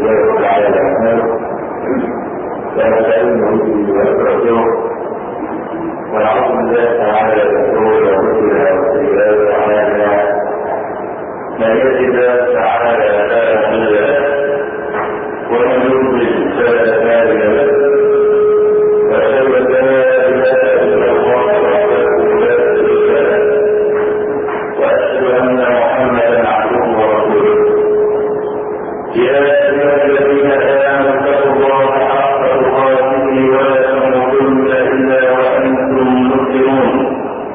لله تعالى الأحمد ونستعينه به ونستغفره ونعوذ بالله تعالى من شرور أنفسنا وسيئات أعمالنا من يهد الله تعالى فلا مضل له ومن يضلل فلا هادي له وأشهد أن لا إله إلا الله وحده لا شريك له وأشهد أن محمدا عبده ورسوله يا أيها الذين آمنوا اتقوا الله حق تقاته ولا تموتن إلا وأنتم مسلمون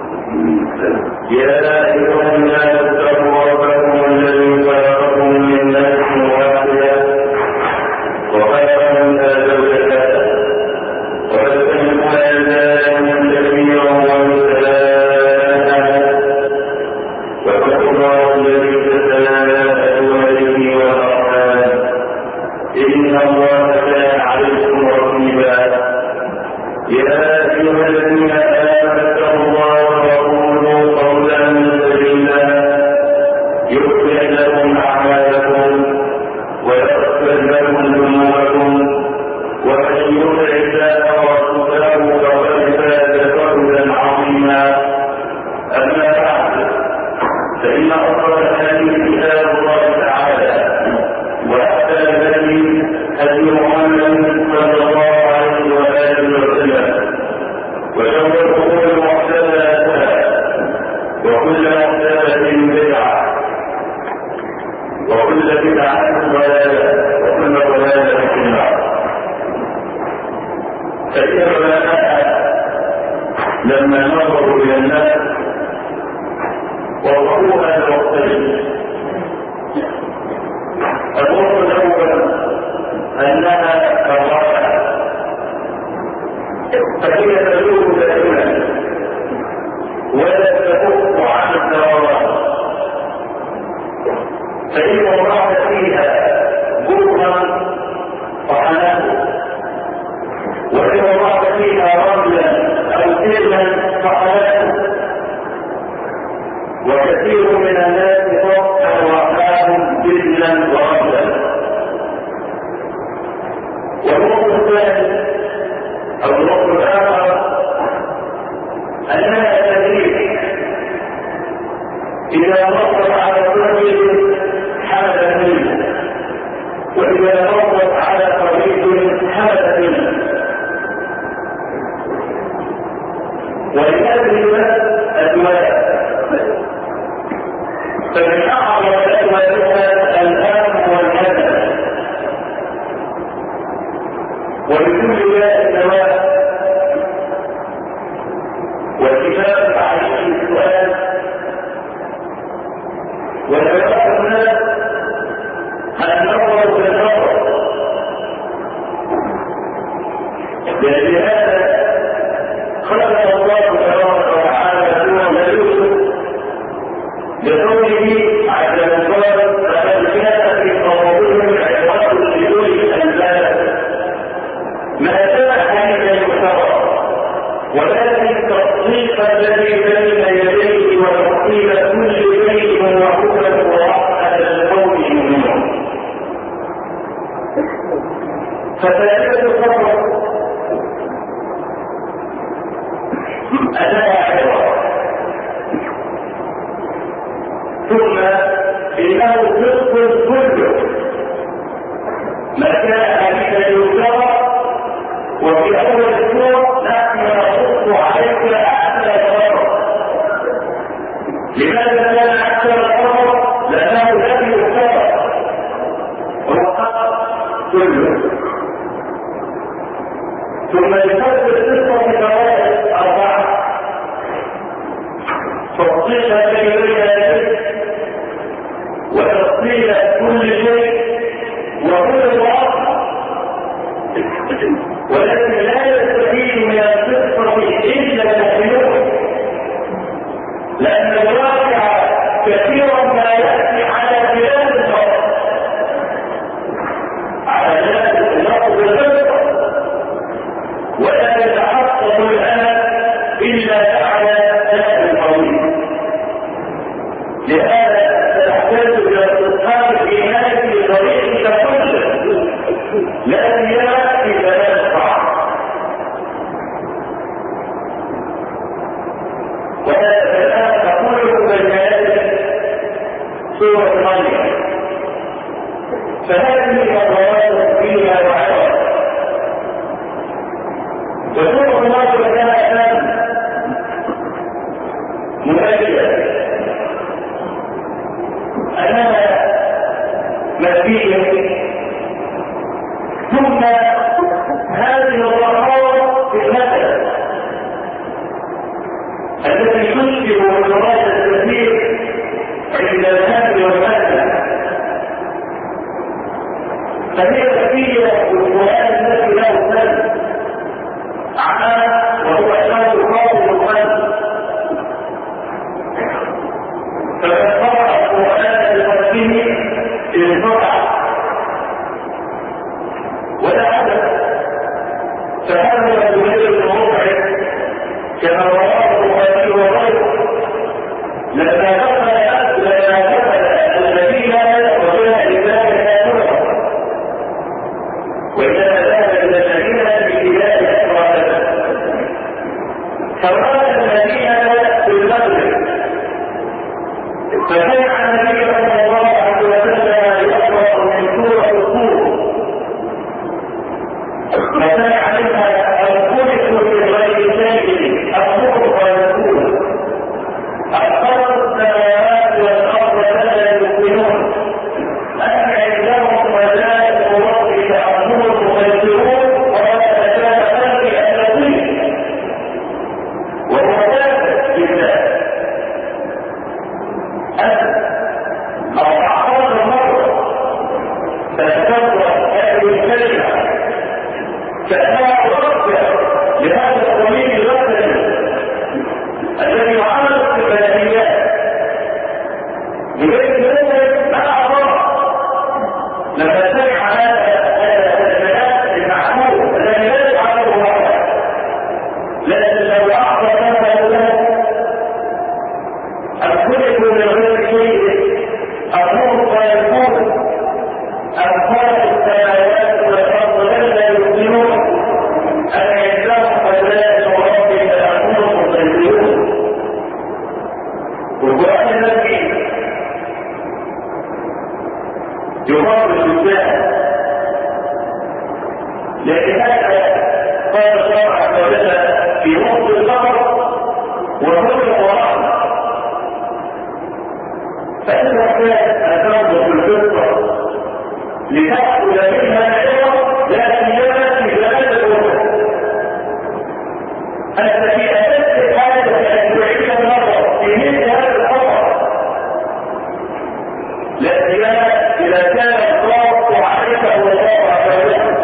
يا أيها الناس اتقوا ربكم الذي خلقكم من نفس واحدة وخلق منها زوجها وبث منهما رجالا كثيرا ونساء واتقوا الله الذي تساءلون به والأرحام إن الله كان عليكم رقيبا يا أيها الذين آمنوا اتقوا الله وقولوا قولا سديدا يصلح لكم أعمالكم ويغفر لكم ذنوبكم ومن يطع الله ورسوله فقد فاز فوزا عظيما أما بعد فإن أفضل الحديث كتاب الله تعالى وأحسن الهدي هدي محمد صلى الله عليه وآله وسلم وشر الأمور محدثاتها وكل محدثة بدعة وكل بدعة ضلالة وكل ضلالة في النار. فإن العلماء لما نظروا إلى الناس وضعوها الوقتين الوقت الأول أنها كالراحة فهي تدور دائما ولا تكف عن الدوران فإن وضعت فيها جرما فحناه وإن وضعت فيها رملا أو سلما فحناه وكثير من الناس توقع وأحلاهم سلما ورملا. والنقطة الثاني أو النقطة الآخر أنها تدريب إذا نصت على رجل حمد منه وإذا نصت على طريق حمد منه ولهذه أدوات فمن أعظم أدواتها الآن والهدف ولكل ذات نواة والكتاب عليه السؤال وجواب الناس النظر بالنظر لهذا خلق الله تبارك وتعالى سورة يوسف بقوله عز وجل لقد كان في قومهم عبرة لأولي الألباب ما كان حديثا يفترى ولكن تصديق الذي بين يديه وتفصيل كل شيء وهدى ورحمة لقوم يؤمنون. ففائدة الخبر أنها عبرة ثم إنه صدق كله ما كان حديثا يفترى. وفي أول السورة نحن نقص عليك أحسن الخبر. لماذا كان أحسن الخبر؟ لأنه الذي يفترى هو خبر كله. ثم يفسر القصة بفوائد أربعة تفصيل بين ذلك وتفصيل كل شيء وكل واقع ولكن لا يستفيد من القصة إلا المؤمنون لأن الواقع كثيرا ما يأتي على خلاف النص على خلاف النص بالقصة ولا يتحقق الآن إلا على سبب القوي. لهذا تحتاج إلى استصحاب الإيمان بطريقك كله هذه مضارات فيها وعوض. وسوق النصر كان أمام مؤكدا أنها مادية، ثم هذه الرخاوة في المثل التي تشبه الرواية الكثير عند الهدم والمثل، فهي كثيرة والقرآن الذي له سن عام وهو أنه قابل القلب. فمن قرأ القرآن بقلبه انقطع ولا عدد، فهذا الزهير الموضع كما رواه البخاري وغيره لما دخل المدينة وجاء لذلك كافرا، وإذا ذهب إلى المدينة بكتاب إسرائيل فرأى المدينة في المغرب، فسمع النبي صلى الله عليه وسلم يقرأ من سورة الطور، فسمع منها الخلق في غير شيء الخلق والكون أخبر السماوات والأرض لا يؤمنون أن عندهم ملائكة ربك أنهم المسيطرون ولا كان خلق الذين وهو ثابت بالله أو أعراض المرة فتكبر هذه الكلمة كأنها رفع لهذا الضمير الوثني الذي يعامل في البلديات بغير ذلك مع الله. لما سمع هذا البيان المعقول الذي لا يعرفه واحد، لكن لو أعطى كما له الخلق من غير شيء النور ويكون أخبار السماوات والأرض لا يؤمنون أن عندهم ملائكة ربك أنهم مسيطرون. والقرآن الذي يقابل الإنسان، لكن هذا قال الله عز وجل في وقت القبر وكل القرآن، فإذا كان أتوب في الفطرة لتأكل منها العوض لا سيما في زمان الوقت. أنت في أساس الحاجة أن تعيد النظر في مثل هذا الخطر، لا سيما إذا كان الضغط عليك والله عز وجل.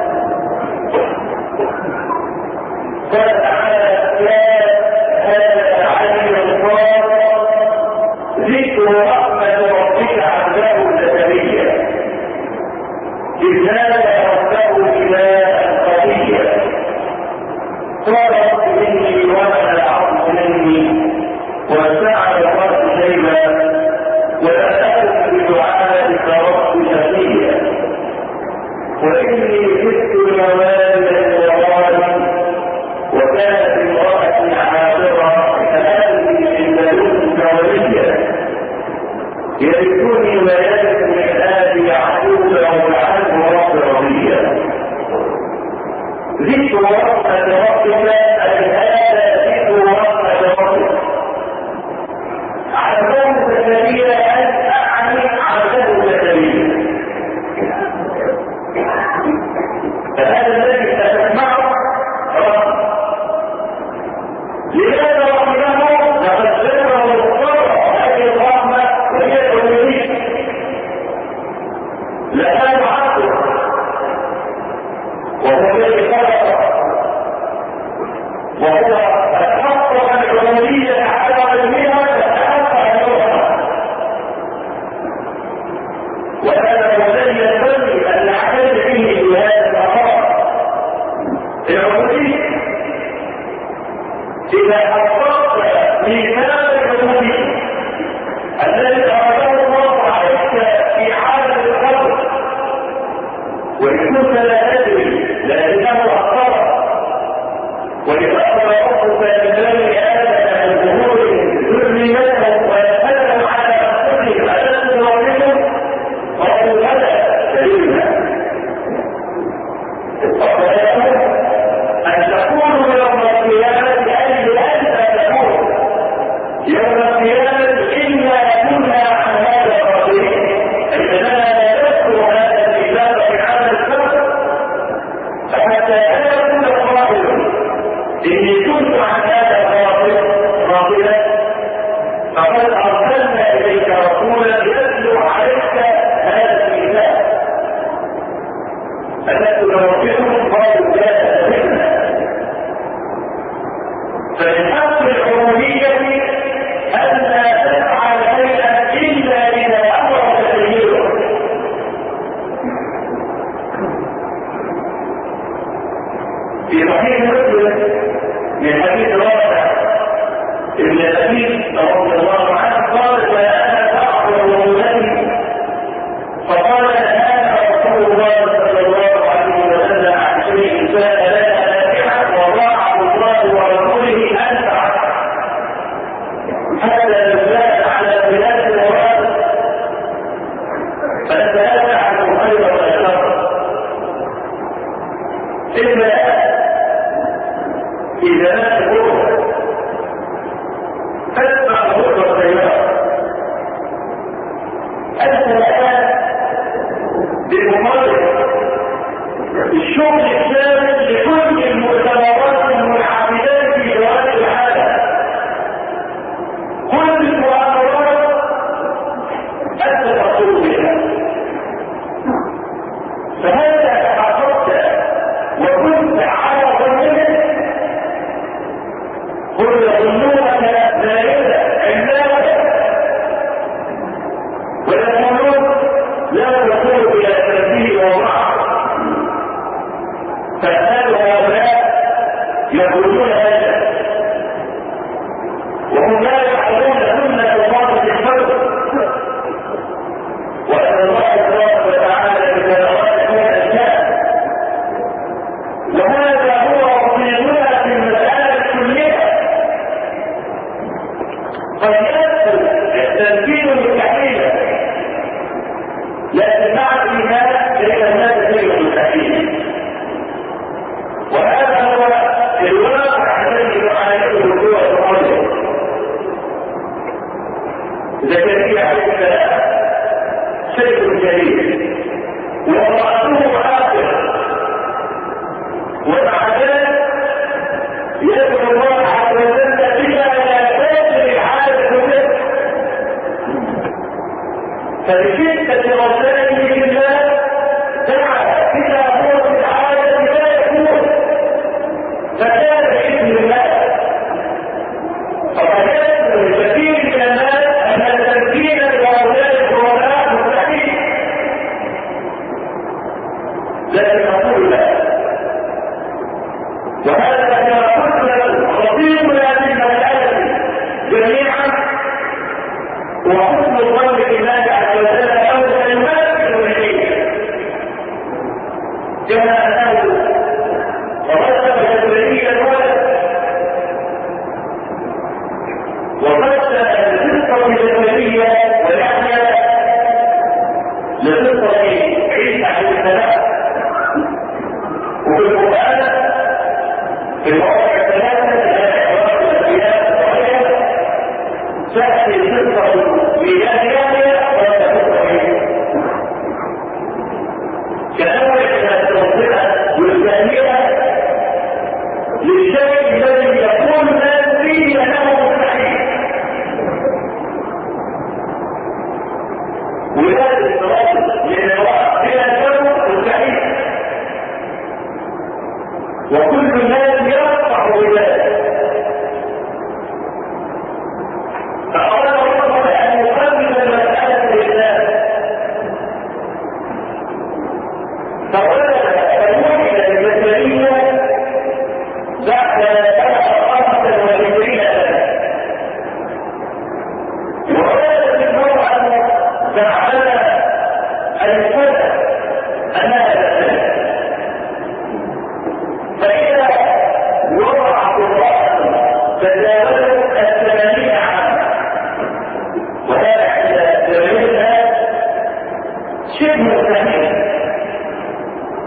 قال تعالى يا هذا العلي الخاص ذكر رحمة ربك عبده زكريا إذ نادى ربه نداء خفيا قال رب إني وهن العظم مني واشتعل الرأس شيبا ولا أكن بدعائك رب شقيا وإني خفت الموالي الضلال وكانت امرأتي عاقرة فهذه من لدنك وليا يرثني ويرث من آل يعقوب واجعله رب رضيا. ذكر رحمة ربك أي هذا ذكر رحمة ربك. عبده زكريا أن أعني عبده زكريا، فهذا الذي ستسمعه رحمة. لماذا رحمه؟ لقد ذكر مضطر هذه الرحمة وهي الألوهية، لها معقل وهو الذي خلق وهو تحقق الألوهية على علمها فتحقق الرحمة. وهذا هو الذي ينبغي أن نعتد به في هذا المقام. العبودية إذا حققت ميزان العبودية الذي أراده الله عليك في عالم الخلق وإن كنت لا تدري لكنه أخطأ، وإذا أخبر ربك بذلك آدم من ظهورهم ذريتهم ويسألهم على أنفسهم ألست ربكم؟ قالوا بلى شهدنا في صحيح مسلم من حديث رافع ابن أبي رضي الله عنه قال: فأنا أعبد ولدي، فقال: أنا رسول الله صلى الله عليه وسلم عن شيء كان لنا نافعا وضاعه الله ورسوله أنفع، حتى يزال على بلاد المراد، فسألت عن الخير والشر، إلا إذا مات الروح تتبع الروح والسيارة. أنت الآن بممارسة الشغل الثابت لكل المؤتمرات المنعقدات في جوات العالم، كل المؤامرات أنت تقول بها، فهذا تحققت وكنت على ظنك كل ظنونك زائدة عندك، ويقولون لا تقول إلى تنزيل وضعف، فهذا هؤلاء يقولون هذا وهم لا يعلمون سنة الله في الفرد، وأن الله تبارك وتعالى بسنوات من الأشياء، وهذا هو رصيدنا في المسألة كلها. قد يدخل التنفيذ مستحيلا، لكن مع الإيمان ليس هناك شيء مستحيل، وهذا هو الواقع الذي يعانيه الرجوع الأرضي. زكريا عليه السلام سيد جليل وامرأته عاقل، ومع ذلك يدعو الله عز وجل بما لا تجري العادة به، فبشدة رسائل الله دعا بما هو في العادة لا يكون، فكان بإذن الله. فكان الكثير من الناس أن التمكين لهؤلاء القرآن مستحيل، لكن نقول لا، وهذا كما قلنا خطيبنا في المسألة جميعا وحسن الظن بالله عز وجل أو سيماثل إليه، كما أنه ورتب جبريل الولد وقسم القصة الجبرية ويحيى لقصة عيسى عليه السلام، وفي القرآن في المواضع الثلاثة التي أحوال الأنبياء الصحيحة تأتي قصة ميلاد يحيى وتقصة عيسى، كأنه يتوصلها والثانية للشيء الذي يكون الناس فيه أنه مستحيل. ولاد الصراط من الوقت بلا شر مستحيل، وكل الناس يرفع بذلك. فأراد الله أن يقدم المسألة لله، فولد فوجد البشرية بعد 25 سنة، وولدت المرأة بعد الفتى أنها تسلم، فإذا وضعت امرأة تجاوزت 80 عاما، وهذا عند تجاوزها شبه مستحيل،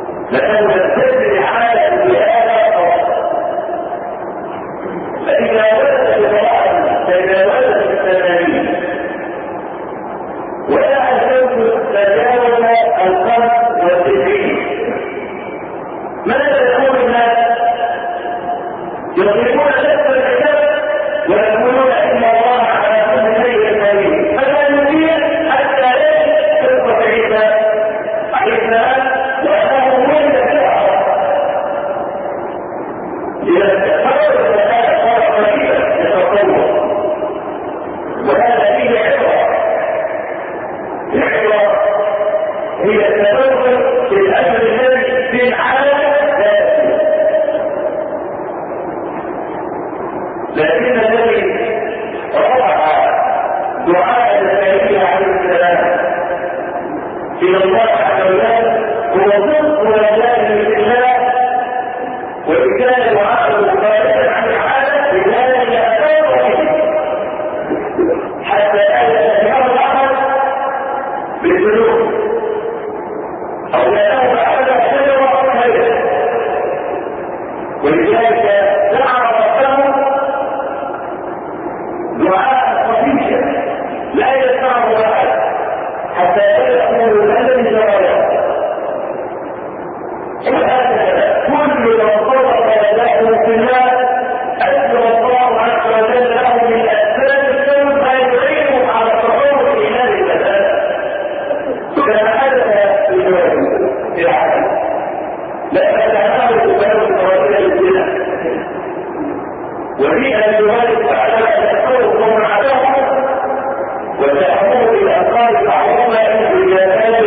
ولذلك دعا ربه دعاء خفيفا لا يسمعه احد حتى يكون الذي جرى. وهكذا كل من صدق يداه في الله أجر الله عز وجل له من أسباب الكون ما يعينه على تصور إيمان الإنسان. كما حدث في العالم لأن تعتبر بسبب قوانين الزنا وفي أن يمارس على التصور ومن عداه وتأمر بالأفكار المعروفة بالرياضات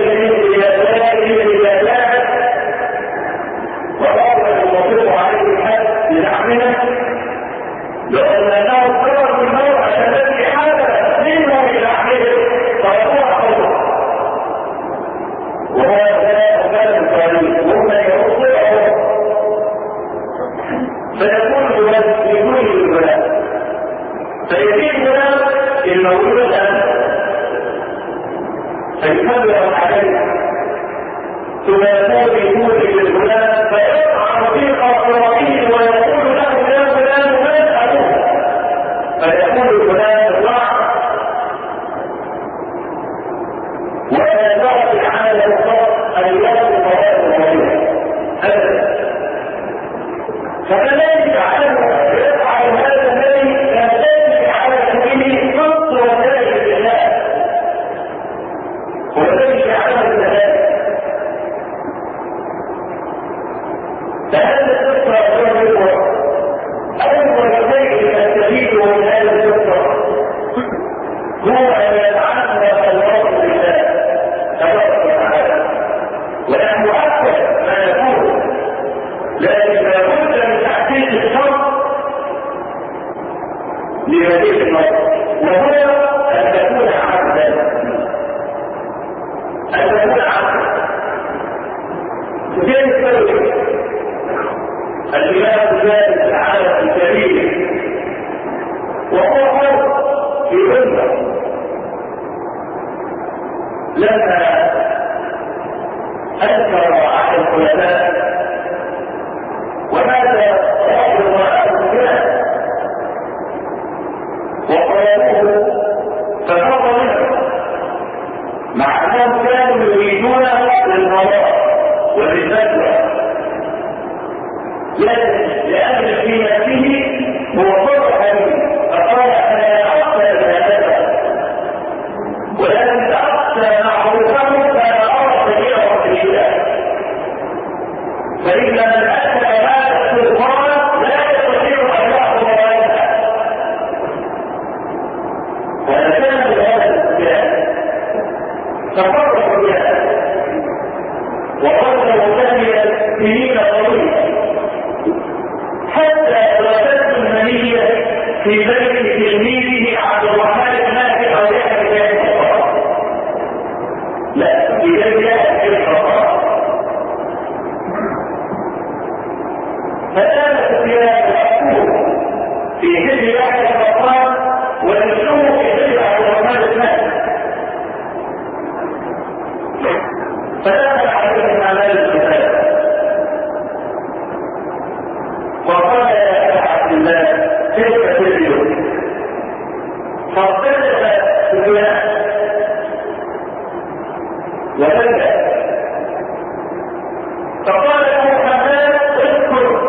وضرب المطلوب عليه الحد لنعمله لأنه اضطر في الموت عشان تأتي حاجة منه إلى عمله فيقوع حوله وهو ذلك الطريق ومن يوصله فيكون بدون الولاء فيزيد الولاء المولود الآن فيكبر عليه ثم يقول يقول للغلام فيقع رفيق أقربيه ويقول له يا غلام ما تفعله فيقول الغلام اطلع ولا تعطي على الخط أن يصل فوائد الطريق أبدا. فكذلك عنه يفعل هذا الذي يمتلك على سبيله خط وسائل الإله وذلك عمل الزمان. فهذا الفكرة أول شيء يستفيد من هذا الفكرة هو أن يتعلم الله بالله تبارك وتعالى ونحن أكثر ما يكون لكن لابد من تحقيق الشرط لهذه النقطة وهو أن تكون عبدا كيف تسوي الإله ذلك تعالى الكريم وهو فرق في أمة لما أنكر على الخلفاء وهذا رجل وآله كان وقالوه ففر منه مع أنهم كانوا يريدونه للغضاء وللفتوى لأن في نفسه هو فرحا فقال أنا أخشى بهذا ولكن أخشى معروفه فأنا أرى سبيله في الإله فإن من أتى هذا السلطان لا يستطيع أن يأخذ غيرها ونسان بهذا الاتجاه تفرق بها وظل متهيا سنين طويلة حتى وجدت المنية في بيت تلميذه عبد الرحمن النافع أو يحيى بن الخطاب لا في بيت يحيى بن الخطاب فكان سفيان الحكوم في حجر يحيى بن الخطاب ونشوه في حجر عبد الرحمن النافع فدخل عليه من أعمال الكتاب وقال يا عبد الله كيف تجد فاضطرب سفيان وبكى فقال له حماد اذكر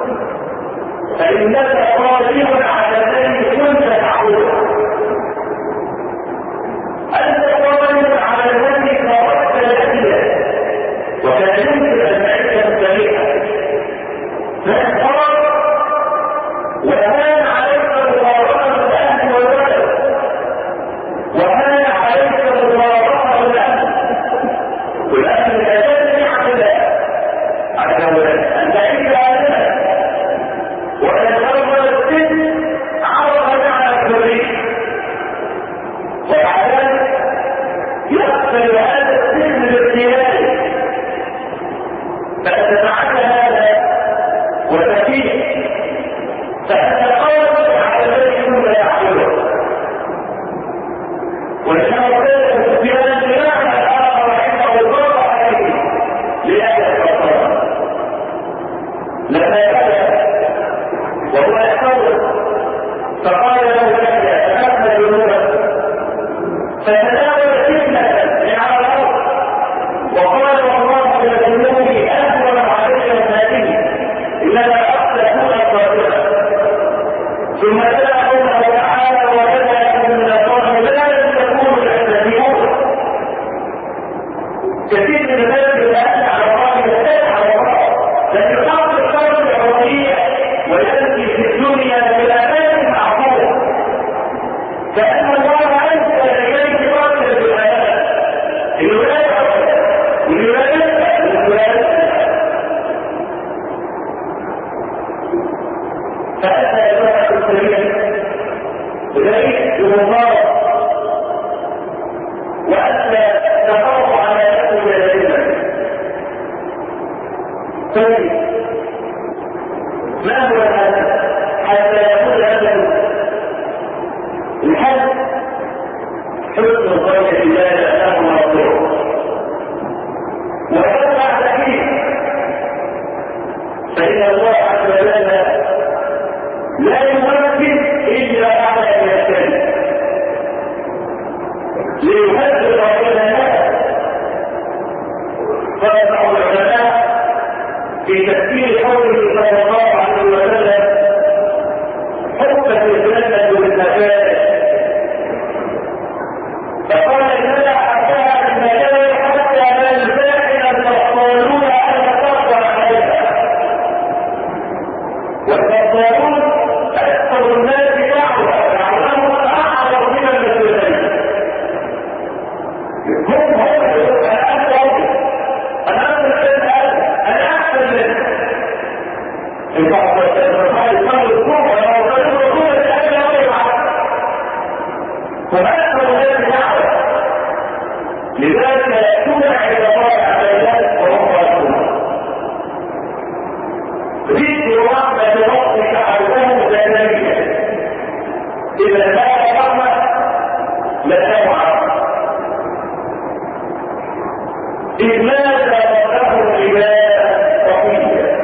فإنك قادر على الذي كنت تعبده أنت قادر على الذي تركت لأجله وكان يمكن أن تعيش سريعا فانفرد وكان عليك مباركة الأهل والولد وكان عليك مباركة الأهل والأهل الأجل نعم الله عز وجل أن تعيش عليها وأن ترضى السن عرض على الحرية ومع ذلك يقبل هذا السن باختياره فتتعدى هذا وتفيه فأنت قادر على الذي كنت يعبده وإنما قال سفيان بمعنى الآخر عنده الضرب عليه لأجل الفطرة لما بدأ طيب ما هو الحد حتى يقول أبدا الحد حسن الظن بالله أنه مطلوب ويرفع تحديد فإن الله عز وجل لا يمكن إلا على أن يشتري ليهدد العلماء. قال بعض العلماء في تفسير قوله صلى الله عليه وسلم حكمت الجنة بالمكاره فقال إننا حتى المكاره حتى لا الفاحل البطالون أن يتقوى عليها والبطالون أكثر الناس دعوة دعوهم أعظم من المسلمين هم لذلك يأتون عند الله عز وجل وهم رسولون ذكر رحمة ربك عبده زانية إذا كان رحمة لتوعى إذ ماذا ربه إله صفية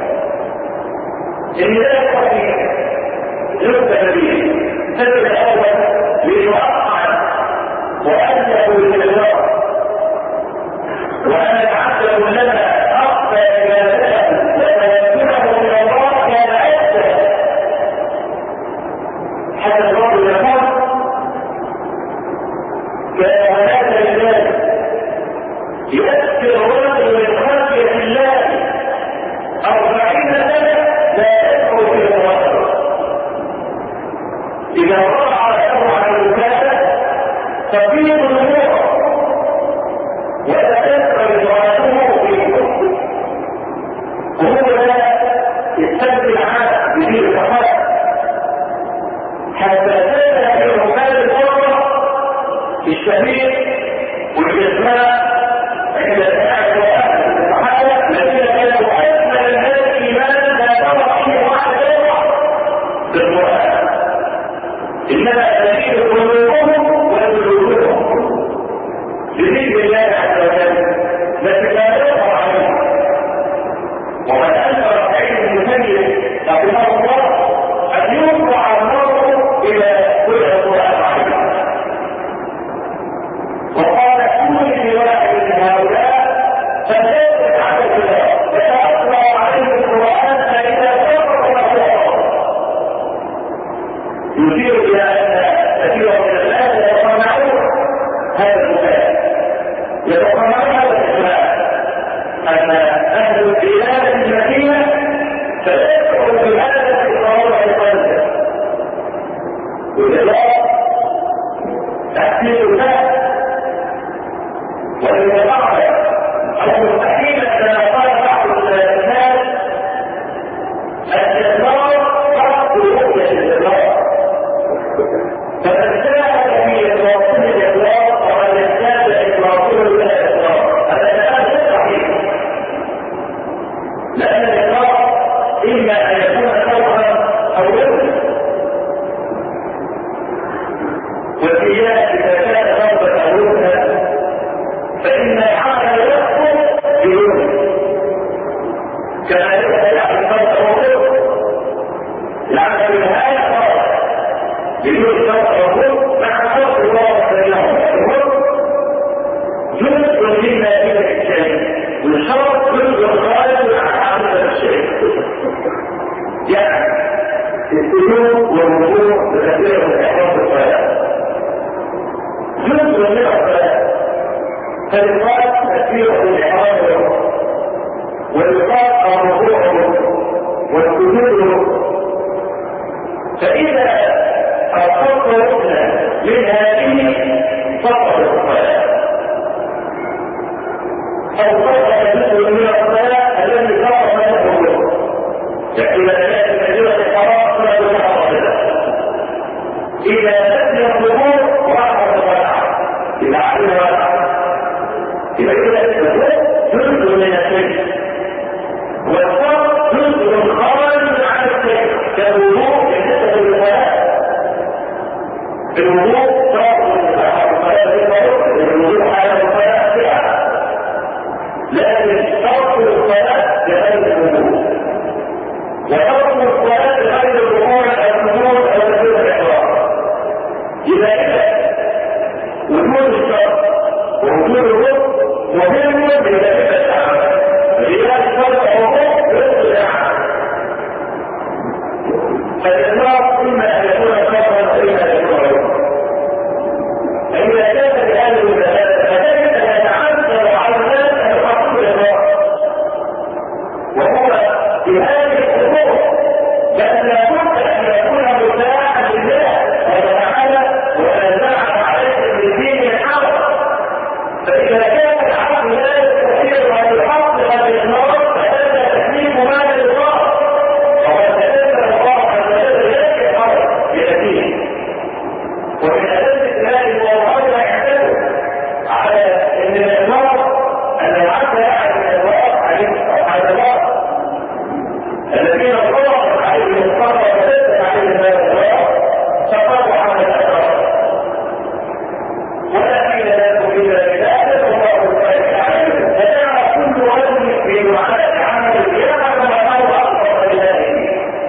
إله صفية يكتب به السبب الأول ليعقل وأنه لله وأن العبد كلما أخفى عبادته وتوكله إلى الله كان أكثر حتى الرجل يقول كان هذا الرجال يؤثر الرجل من خشية الله 40 سنة لا يدخل في الرجل إذا رفع له عن الكافة تفيض النور وتكثر إضاءته في الكفر وهو لا يستبدل عنه بدين الصحابة حتى تنتهي في ركاب الفرقة الشهير والإسلام عند الناس وأهل الصحابة الذين كانوا أكمل الناس إيمانا لا ترى فيه واحد بالقرآن إنما تزيد قلوبهم وجلودهم بذكر الله عز وجل التي لا يقع عليها وقد أنكر سعيد بن مسيب رحمه الله أن يرفع النظر إلى كل القرآن عليها وقال كل واحد من هؤلاء فليس على الكتاب فتأثر عليه القرآن فإذا فرق يشير إلى أن كثيرا من الناس يتصنعون هذا المكان يتصنعون هذا الإسلام أن أهل البلاد المدينة سيدخل بهذا الإقرار القلب والإقرار تحسين الناس والإقرار أو مستحيل كما قال بعض الناس الإقرار قصد رؤية الإقرار فمن ساعد في إطلاقه الإطلاق ومن يزداد إطلاقه الإطلاق هذا الكلام غير صحيح لأن الإطلاق إما أن يكون توبة أو يوم والإياء إذا كان توبة أو يوم فإن العمل يكفر بيوم كما يعمل توبة أو يوم العمل بالنهاية خلاص بدون توبة مع فرق الله بينهم جزء مما إلى الشيء والشرط جزء خارج عن عمل الشيء يعني السجود والوضوء بكثير من أحوال الصلاة جزء من الصلاة فالإطلاق كثير من الإحرام والإطلاق الركوع والسجود فإذا أصبت ركنا من هذه فقط الصلاة أو فقط جزء من الصلاة الذي فقط له الوضوء لكن الناس كثيرة الحرام لا يتحرك إذا نسي الظهور وقع الصلاة إذا علم وقع إذا كده الوضوء جزء من الشيء والصلاة في هذه الامور، بل لابد ان يكون متاحا لله وتعالى وينزعها عليكم بالدين الحق. فاذا كان العبد لا يستطيع ان يحقق الاخلاص فهذا تكليف مال الله، وقد تكلم الله عز وجل ذلك الامر بيديه. ومن ادله الله والله يعتمد على ان الاخلاص ان العبد يعرف الاخلاص على الله الذين الله عليهم الصبر وتثبت عليهم هذا الله فقالوا على الاخلاص ولكن لا تريد ذلك والله عليهم فجعل كل رجل في معاناه عمل يعلم انه اقرب اليه.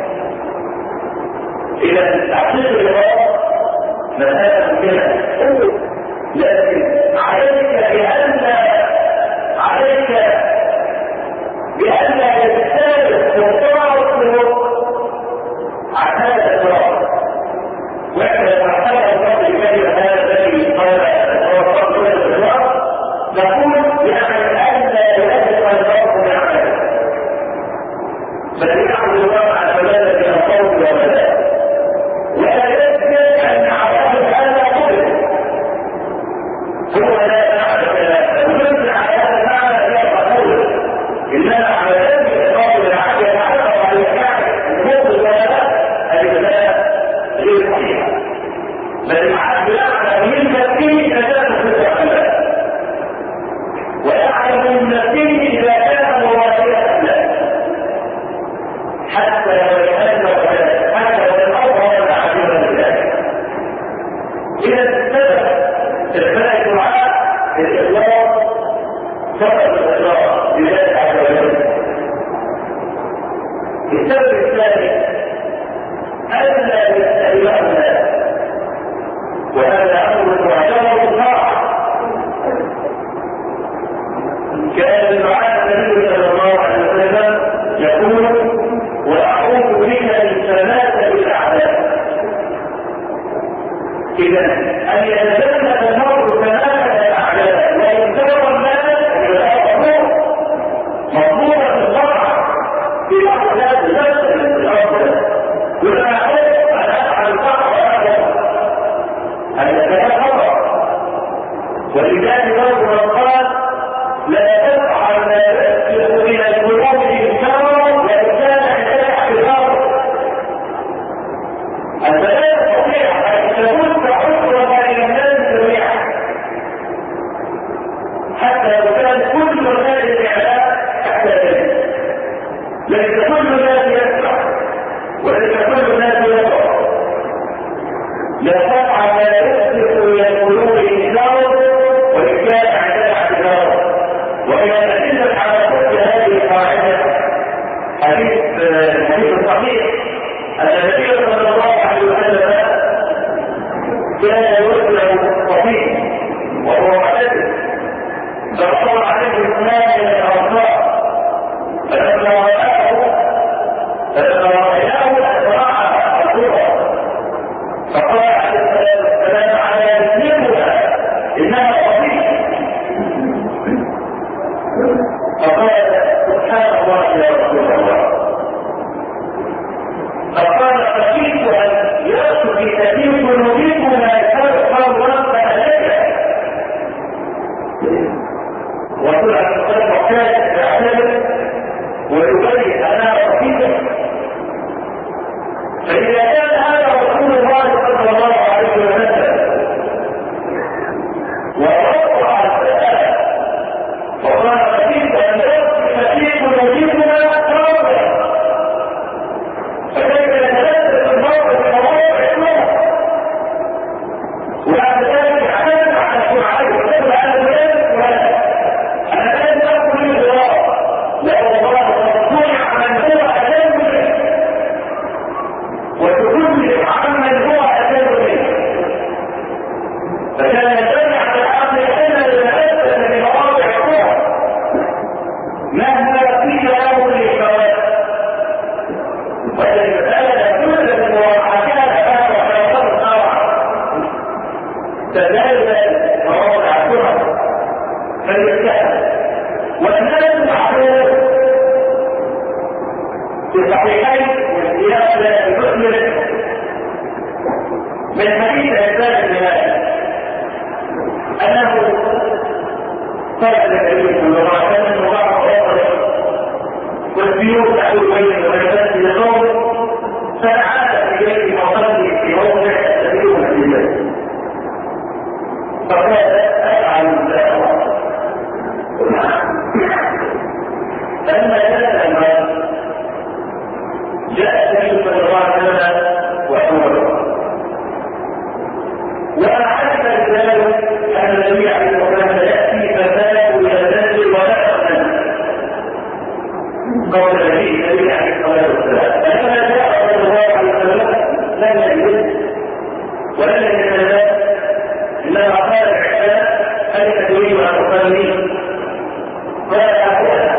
اذا تحقيق الاخلاص مساله كده، لكن عليك بأن يتسابق مقتضى السلوك عن هذا الإقرار. وإحنا نعتبر الرب الكريم هذا الذي قال الرب من الإقرار نقول يعني أن لا يجب أن يكون عمله، بل يعمل الله على ثلاثة القول والبلاء، ولا يجب أن عمله هذا قبل هو لا يعلم ومثل على هذا المعنى لا يقول إنما على ذلك الإقرار العادي يتعلق على الكعب الموضوع ولا الإبداء غير صحيح، بل العبد يعلم من نفسه أساس الإقرار ويعلم من نفسه إذا كان موافقا له حتى لو يهدى ولا حتى لو الأمر ولا عجيبا لذلك. إذا الثبت الدعاء الإخلاص ثبت الإخلاص لله عز وجل. السبب الثاني ألا يستهيئ الناس، وهذا أمر معتبر صراحة. كان دعاء النبي صلى الله عليه وسلم يقول وأعوذ بك من سماسة الأعداء. إذا أن يتجنب المرء سماسة الأعداء وينتظر الناس بالأمور مطلوبة الطاعة في أحداث نفس الأرض ولا أعرف أن أفعل الطاعة وأعلم أن يتجنب خطأ. ولذلك ربنا قال لا تفعل ما يسلك من القلوب الشر وإن كان عندك اعتذار. أنت لا تستطيع أن تمد عذرك إلى الناس جميعا حتى لو كان كل وسائل الإعلام تحت ذلك. ليس كل الناس يسمع وليس كل الناس يقرأ. لا تفعل ما يسلك من القلوب الشر وإن كان عندك اعتذار. وإذا تدلت على كل هذه القاعدة الحديث الصحيح أن النبي صلى الله عليه وسلم كان يسلم صحيح وهو معتدل فقال عليه اثنان من الأنصار فلما رأيناه أسرع الصورة فقال عليه الصلاة والسلام على مثلها إنها صحيح. فقال سبحان الله يا رسول الله. فقال خشيت أن يأتي في سبيل قلوبكم ما يفرق الله فألك. وقل عن الصلاة محتاج يعتمد ويبين أنها رفيقة. فإذا كان هذا رسول الله صلى الله عليه وسلم ورفع السلام وقال خشيت أن يأتي في سبيل قلوبكم ما يفرق في صحيحين والسياق لا يكمل من حديث عباد بن مالك انه قال النبي صلى الله عليه وسلم وضعه اخر والسيوف تحول بين وبين القوم فعاد اليه وصلي في موضع تبيه الجبال فقال افعل الدعوه فلما جاء المال جاء النبي صلى الله عليه وسلم وعمر وأعلم الرجال أن النبي عليه الصلاة والسلام يأتي فساد إلى المنزل ولا يأمن قول النبي عليه الصلاة والسلام فلما جاء صلى الله عليه وسلم لم يجد ولم يتكلم إنما قال العباد أنت تريد أن تصلي قال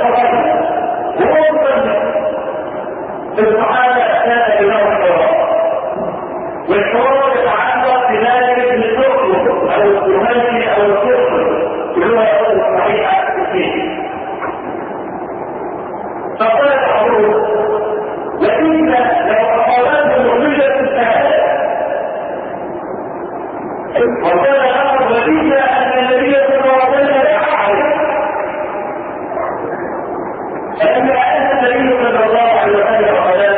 وهو الصحابة كان بينهم حوار والحوار يتعلق بذلك بالحكم أو التهمة أو الحكم كلها يقول الصحيحة فيه فقال بعضهم وإن لو أقالات المؤمنة الشهادة وقال آخر وليس أن النبي صلى الله عليه وسلم يعلم فلما أتى النبي صلى الله عليه وسلم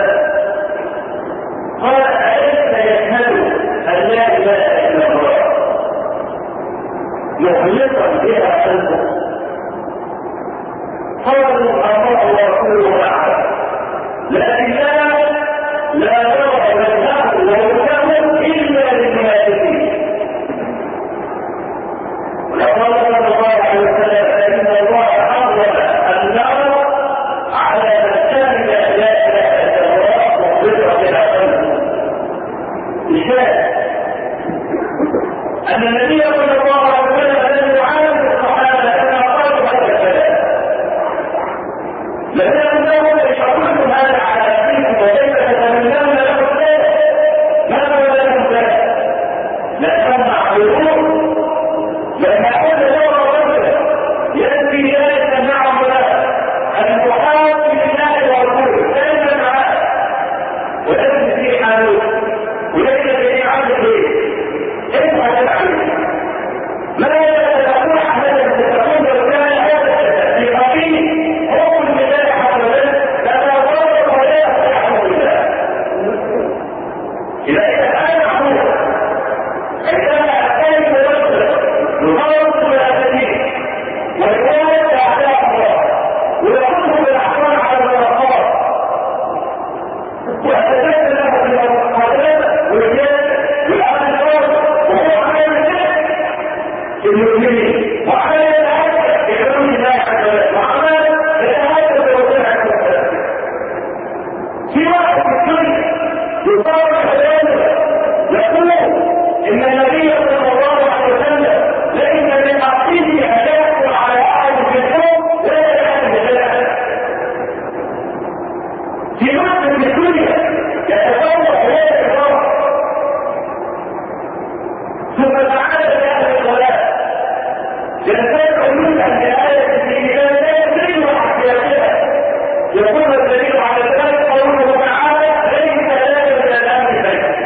قال أليس يشهد أن لا إله إلا الله مخلصا بها قلبه قالوا الله ورسوله أعلم لكن لا نرى مذهب ومذهب إلا للمنافقين وقال صلى الله عليه وسلم فإن الله حرم النار على من شهد لا إله إلا الله مخلصا بها قلبه أن النبي صلى الله عليه وسلم لم يعامل الصحابة كما قالوا هذا الكلام لم يكن يقولون هذا على أبيكم وليس يتمنون لكم ذلك ما هو لكم ذلك لأنهم معلومون لما كان له رجل يأتي ذلك معه أن يحاول بالله ورسوله كلمة معاه وليس في حاله وليس في عمله افعل العمل ما يتكون احدا تكون رجال هذا في قبيل حكم الله حسنا لا تضرر ولا يصلح بالله اذا كان معروف عندما الثاني يوصل يغلط بالاساليب ويقول اعداء الله ويقوم بالاحكام على المناقضات ويتجنب له بالمناقضات والجهل والعمل المؤمنين وعمل الآية يقولون لا يحدث وعمل الآية يقولون عنه في وقت الدنيا يقال كلامه يقول إن النبي صلى الله عليه وسلم ليس من حقه أن يحكم على أحد في الحكم ولا يحكم بذلك في وقت الدنيا يتطور هذا الأمر ثم تعالى بهذه الصلاة ينتهي من الآية الإيمان لا يدري أحيانها يقول الدليل على ذلك قوله تعالى ليس لنا من الأمر شيء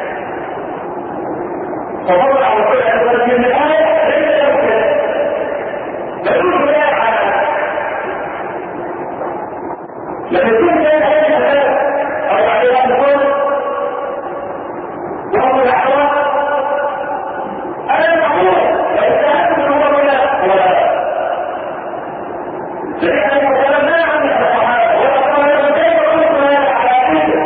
فضل على كل أسباب من الآية ليس له شيء ملوش لا على لما يكون كان هذه الأسباب أو عليها الفضل وهو الأحوال أنا معقول لو سألت الأمر ولا لأنه كلام لا عن الصحابة ولا قال كيف قلت هذا على كله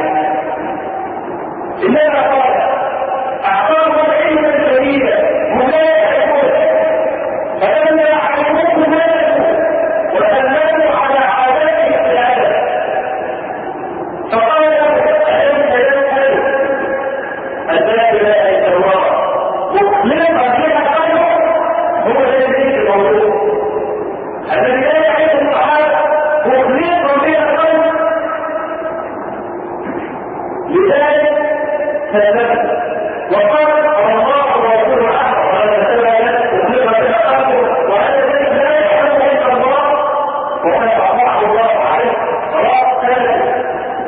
إنما قال أعطاهم علما جديدا ولا يعرفون فلما يعلموه مالكوا وسلموا على عاداتهم في العالم فقال له أليس يسأل أن لا إله إلا الله مؤمنا بها قلبه هو الذي الموضوع الذي لا يعرف الصحابه مؤمنا بها قلبه لذلك ثبت وقال الله ورسوله احد ولا تتبع مؤمنا بها قلبه وهذا الذي لا يعرف الا الله وقد اطاع الله عليه خلاص ثبت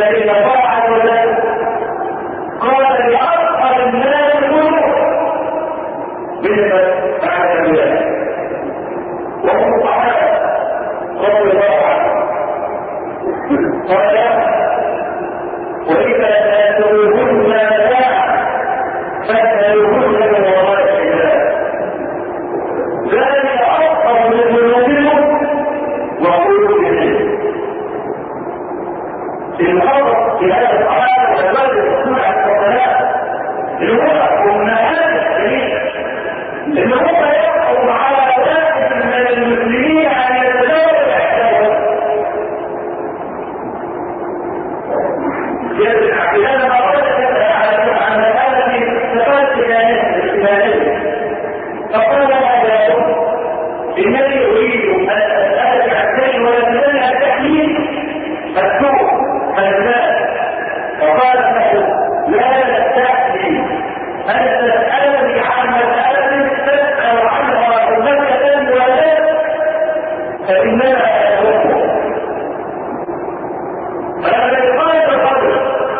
الذين فعلوا ذلك قال لأكثر الناس كلهم بالنسبة بعد الولاية وهم صحابة رضي الله عنهم قال وإذا تأتوهن ساعة فاسألوهن من وراء الحجاب ذلك أكثر من ذنوبهم وقولوا بالعلم المحافظ في هذا الصحابة وعباد الرسول عليه الصلاة الوقت والمناهات السليمة إن هم يقعوا على واحد من المسلمين عن يتداول الأحداث يجب اعتدال ما قدت عن هذه الثبات الإيمانية فقال هذا إنني أريد أن أسألك عن شيء ولكنني التحليل السوء فالناس فقال له لا تستحي أن تسألني عن مسألة تسأل عنها أمة ولا فإنها أدوكم فلما قال الرجل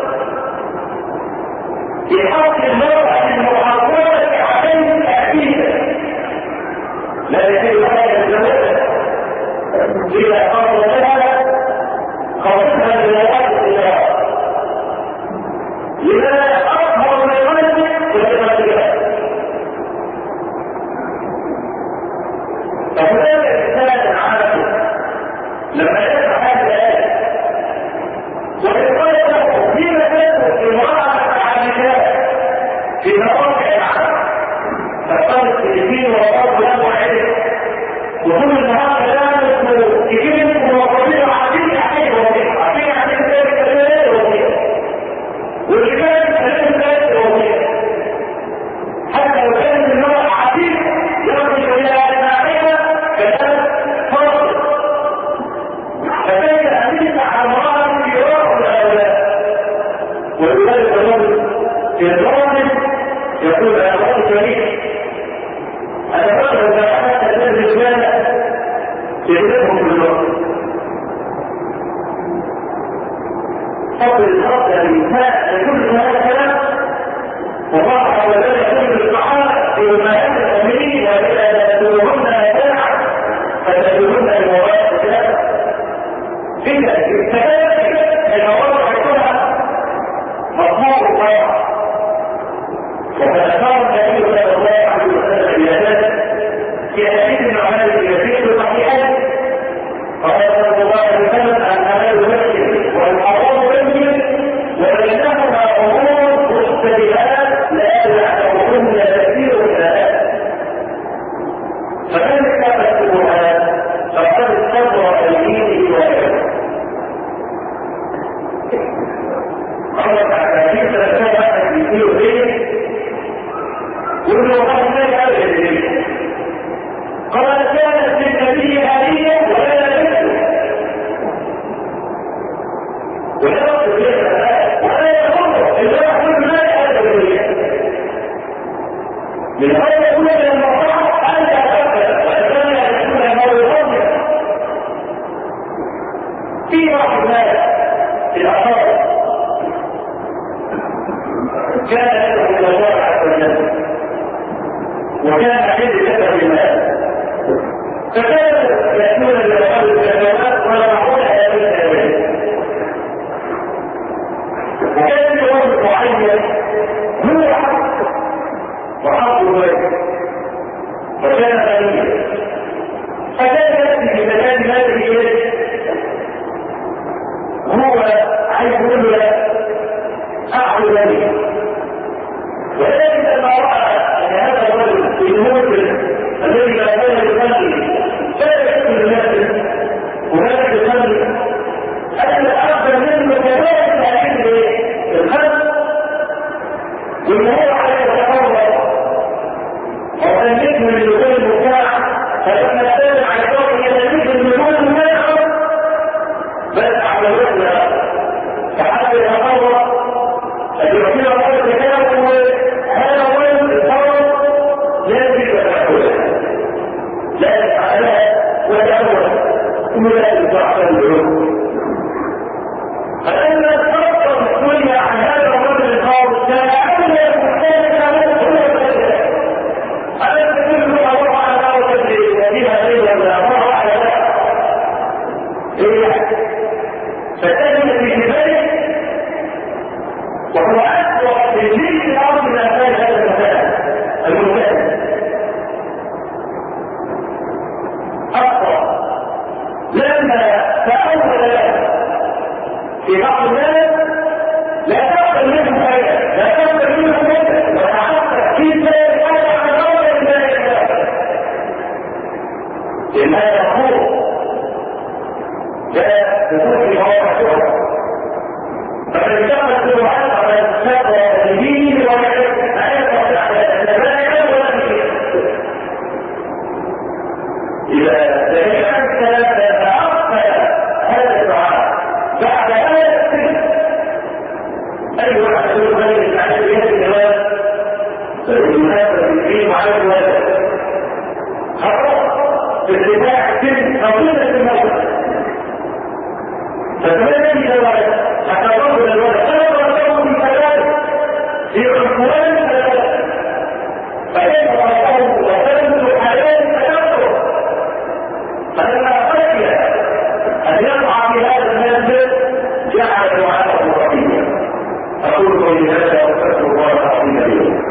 في حق المرأة المحافظة عليه تأكيدا لا يجب هذا الزواج إذا قال لها خرجها من الوقت الى لماذا اظهر من قلبك ولماذا فهناك انسان عارف لما يسمع هذه الايه ويقول له لما تدخل في مراعاه العابدات في مواقع العالم فقال الفلبين وقال له علم وكل النهار كلامه يجيب وقضيه عاديه عليه وظيفه عاديه عليه ذلك لا وظيفه واللي كان كلام ذلك وظيفه حتى لو كان المرء عادي يخرج الى اجماعها كلام فاضل فكيف امين على امراه يراق الاولاد ولذلك الرجل في الراجل يقول انا رجل كريم انا رجل بحثت الرجال يجبهم بالوقت فضل الأرض الإنساء لكل هذا الكلام وضعها وذلك كل الصحابة في أمهات المؤمنين وإذا تدعوهن ساعة فتدعوهن المواقع الثلاثة إذا التكاليف المواقع كلها مطلوب الضيعة وقد أشار النبي صلى الله عليه وسلم إلى ذلك في حديث من أعمال اليسير الصحيحات قال صلى الله عليه وسلم عن أعمال المسجد والحرام والمسجد وبينهما أمور مشتبهات لا يعلمهن كثير من الناس فمن كتبتها فقد استبرأ لدينه وعلمه قال حديث رسول الله يسير به كل واحد لا يدري قال كانت للنبي آلية ولا نفسه ولا ولا يقول إلا يقول ما يأذن من هذا يقول للمرأة أنت أفضل وأتمنى أن يكون موضوعا في بعض الناس في الأخبار كان يدعو إلى الله عز وجل وكان عنده كثر المال فكانوا يأتون بالأقل الكلمات ويضعون هذه الآيات وكان في وقت معين هو حق وحق ذلك وكان غنيا فكان يأتي في مكان ماله إليه هو عايز يقول له أعطي ذلك ولكن لما رأى أن هذا الرجل المسلم الذي لا كان يصلي لا يكون المسلم ولا يصلي أن الأفضل منه كذلك عند الخلق والموضوع عليه تطور وتنجيه من دخول المجتمع فلما كان على الوقت يتنجيه من دخول المجتمع بس على الوقت فحتى يتطور أن يعطيه وهو أسوأ تجريد الأرض من أسباب هذا المكان المكان أخطأ لما تأول له في بعض الناس لا تقبل منه خيرا لا تقبل منه خيرا وتعرف كيف يتابع عن أول الله لما يقول لا تكون في مواقع شهرة فمن اشتغل السرعات على الشهر الدين والعلم أيضا على الزمان والأمين إذا تجعلت تتعقل هذا الدعاء بعد هذا السن أي واحد يقول غير العشريات الجواب فإن هذا الدين على الوالد خطأ في اتباع سن قضية الموت فتبين الجواب حتى تقول الولد أنا رسول من ثلاثة في عنوان ثلاثة فإن رسول وسلم حياة ثلاثة فلما خشي أن يقع في هذا المنزل جعل دعاءه رقيبا أقول قولي هذا وأستغفر الله العظيم لي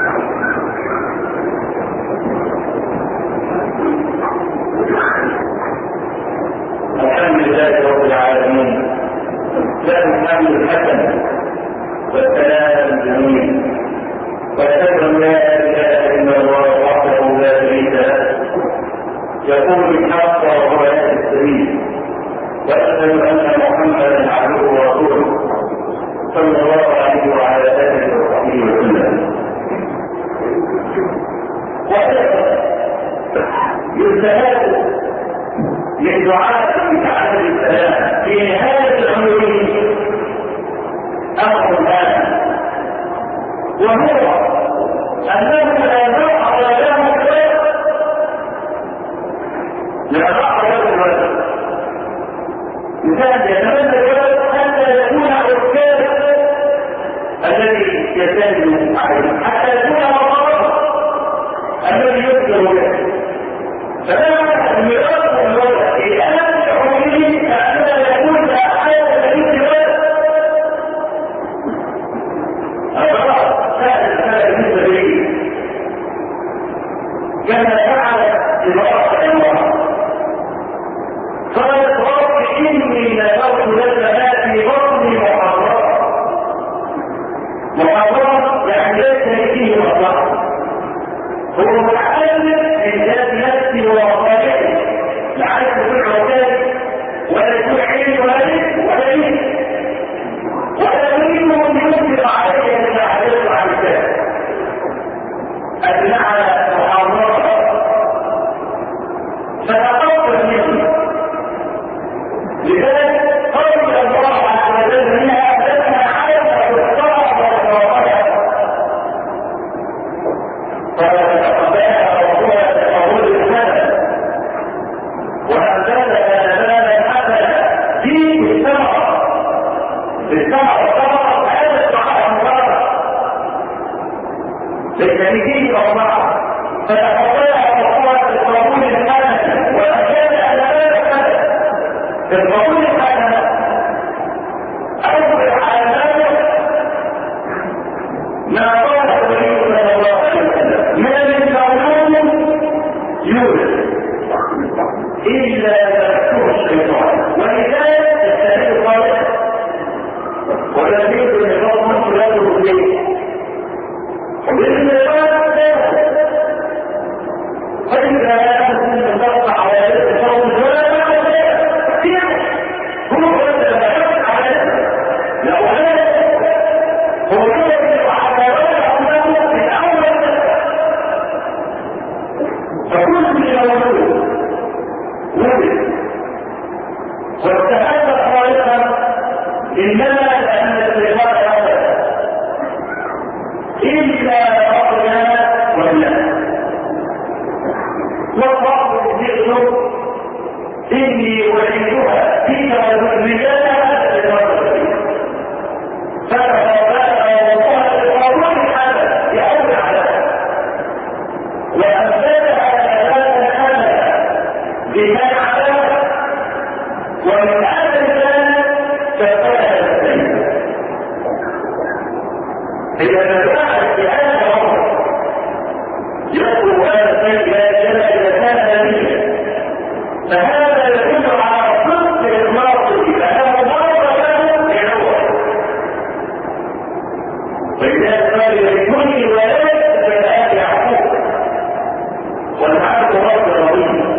الحمد لله رب العالمين له الحمد الحسن والسلام الجميل واشهد ان لا اله الا الله وحده لا شريك له يقول بالحق وهو يهدي السبيل واشهد ان محمدا عبده ورسوله صلى الله عليه وعلى اله وصحبه وسلم يستفاد من دعاء عليه السلام في نهايه العمر امر الان وهو انه لا نقع له خير لا نقع له الولد مثال يتمنى الولد حتى يكون الكافر الذي يسلم عليه حتى يكون مطلوبا الذي يذكر به فلا الميراث الولد في الم عمره كانما يكون احيانا في الولد كما فعل امرأة الله قالت رب إني نذرت لك ما في بطني محررا يعني ليس فيه مصلحة هو متعلم من ذات نفسي ومصالحي لعل يكون عكاز ولا يكون عين والد ولا يمين ولا يريد ان ينفق عليه من عدد عن الكافر أجمع فتقبل منه لذلك قول الله عز وجل منها أبدتنا عيسى بالصلاة والصلاة فتقبلها رسولها تقول الحسن وأنزلها نبالا حسنا فيه بالسمع والطبع هذا الدعاء المبارك للتنزيل والله فتقبلها رسولها بالقبول الحسن وأجاب أنبال الحسن بالقبول الحسن أول علامات ما قال النبي صلى الله عليه وسلم ما من مولود يولد إلا يمسه الشيطان ولذلك السبيل قال والذي يقوم بلاده البيت وبإذن الله هي مجاعة في هذا الأمر يقول هذا الشيء إذا كان نبيا فهذا يدل على صدق إخلاصه لأنه مرة له بعوض وإذا قال لكل ولد فلآت يعقوب والعبد رب رضيه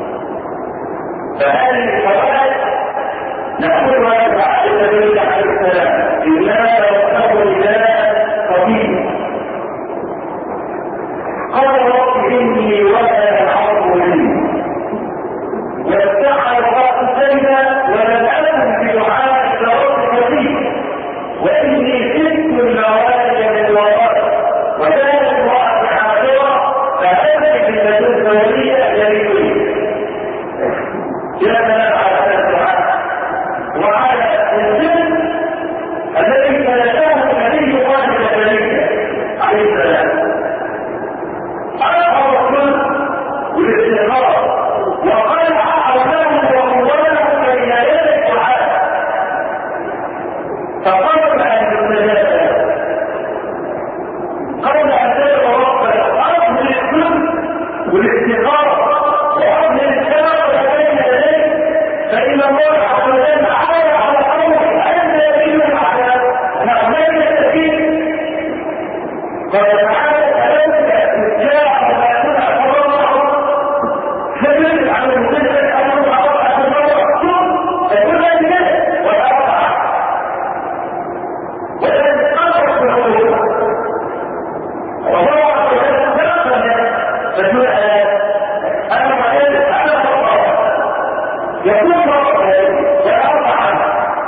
فهذه الفوائد نقولها بعد النبي عليه السلام إنما توكلوا إلى قديم قال رب إني وهن العظم مني واتبع الرأس سيدا ولم أكن في دعاء رب كثير وإني خفت الموالي من وراء وكانت امرأة عاقرة فهذه بالنسبة ولي جريمة إلى كلام على هذا الدعاء وعلى السن الذي تلقاه النبي قال لك عليه السلام أعرف الرسول بالاستغفار وقال أعلمه وقواله بين يدي الدعاء فقرب أن يستجاب قبل أن تدعو ربك أرض للسن والاستغفار وأرض الإسلام بين يديه فإن الله عز وجل عاد على قومه أن يدين على نعمين التكين قال تعالى ألم جاء وما يكون أكبر فجد على المسلم أنه أرض فكل ذلك والأرض ولذلك أرض في الأمور والله عز وجل فجد أنا معيد أنا فقط يكون رب والأرض عنه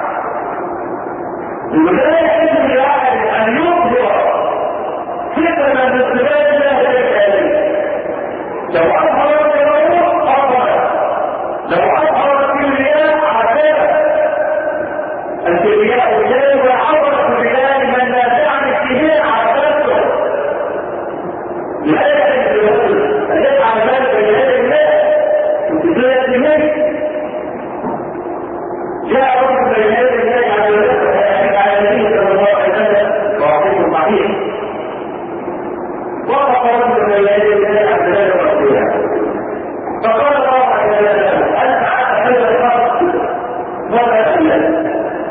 ولذلك يجب لأحد أن يظهر فكرة من الصفات الله للآلين لو أظهر الروح أظهر لو أظهر الكبرياء عذاب الكبرياء الله وعظم الكبرياء من لا تعني فيه عذابه لهذا يقول أن يفعل ذلك بهذا الله وبذلك منه جاء رجل بين يدي الله عز وجل على النبي صلى الله عليه وسلم وعطيه صحيح وقف رجل بين يدي الله عز وجل ورسوله فقال الله عز وجل انت عاد هذا الخلق ولا الا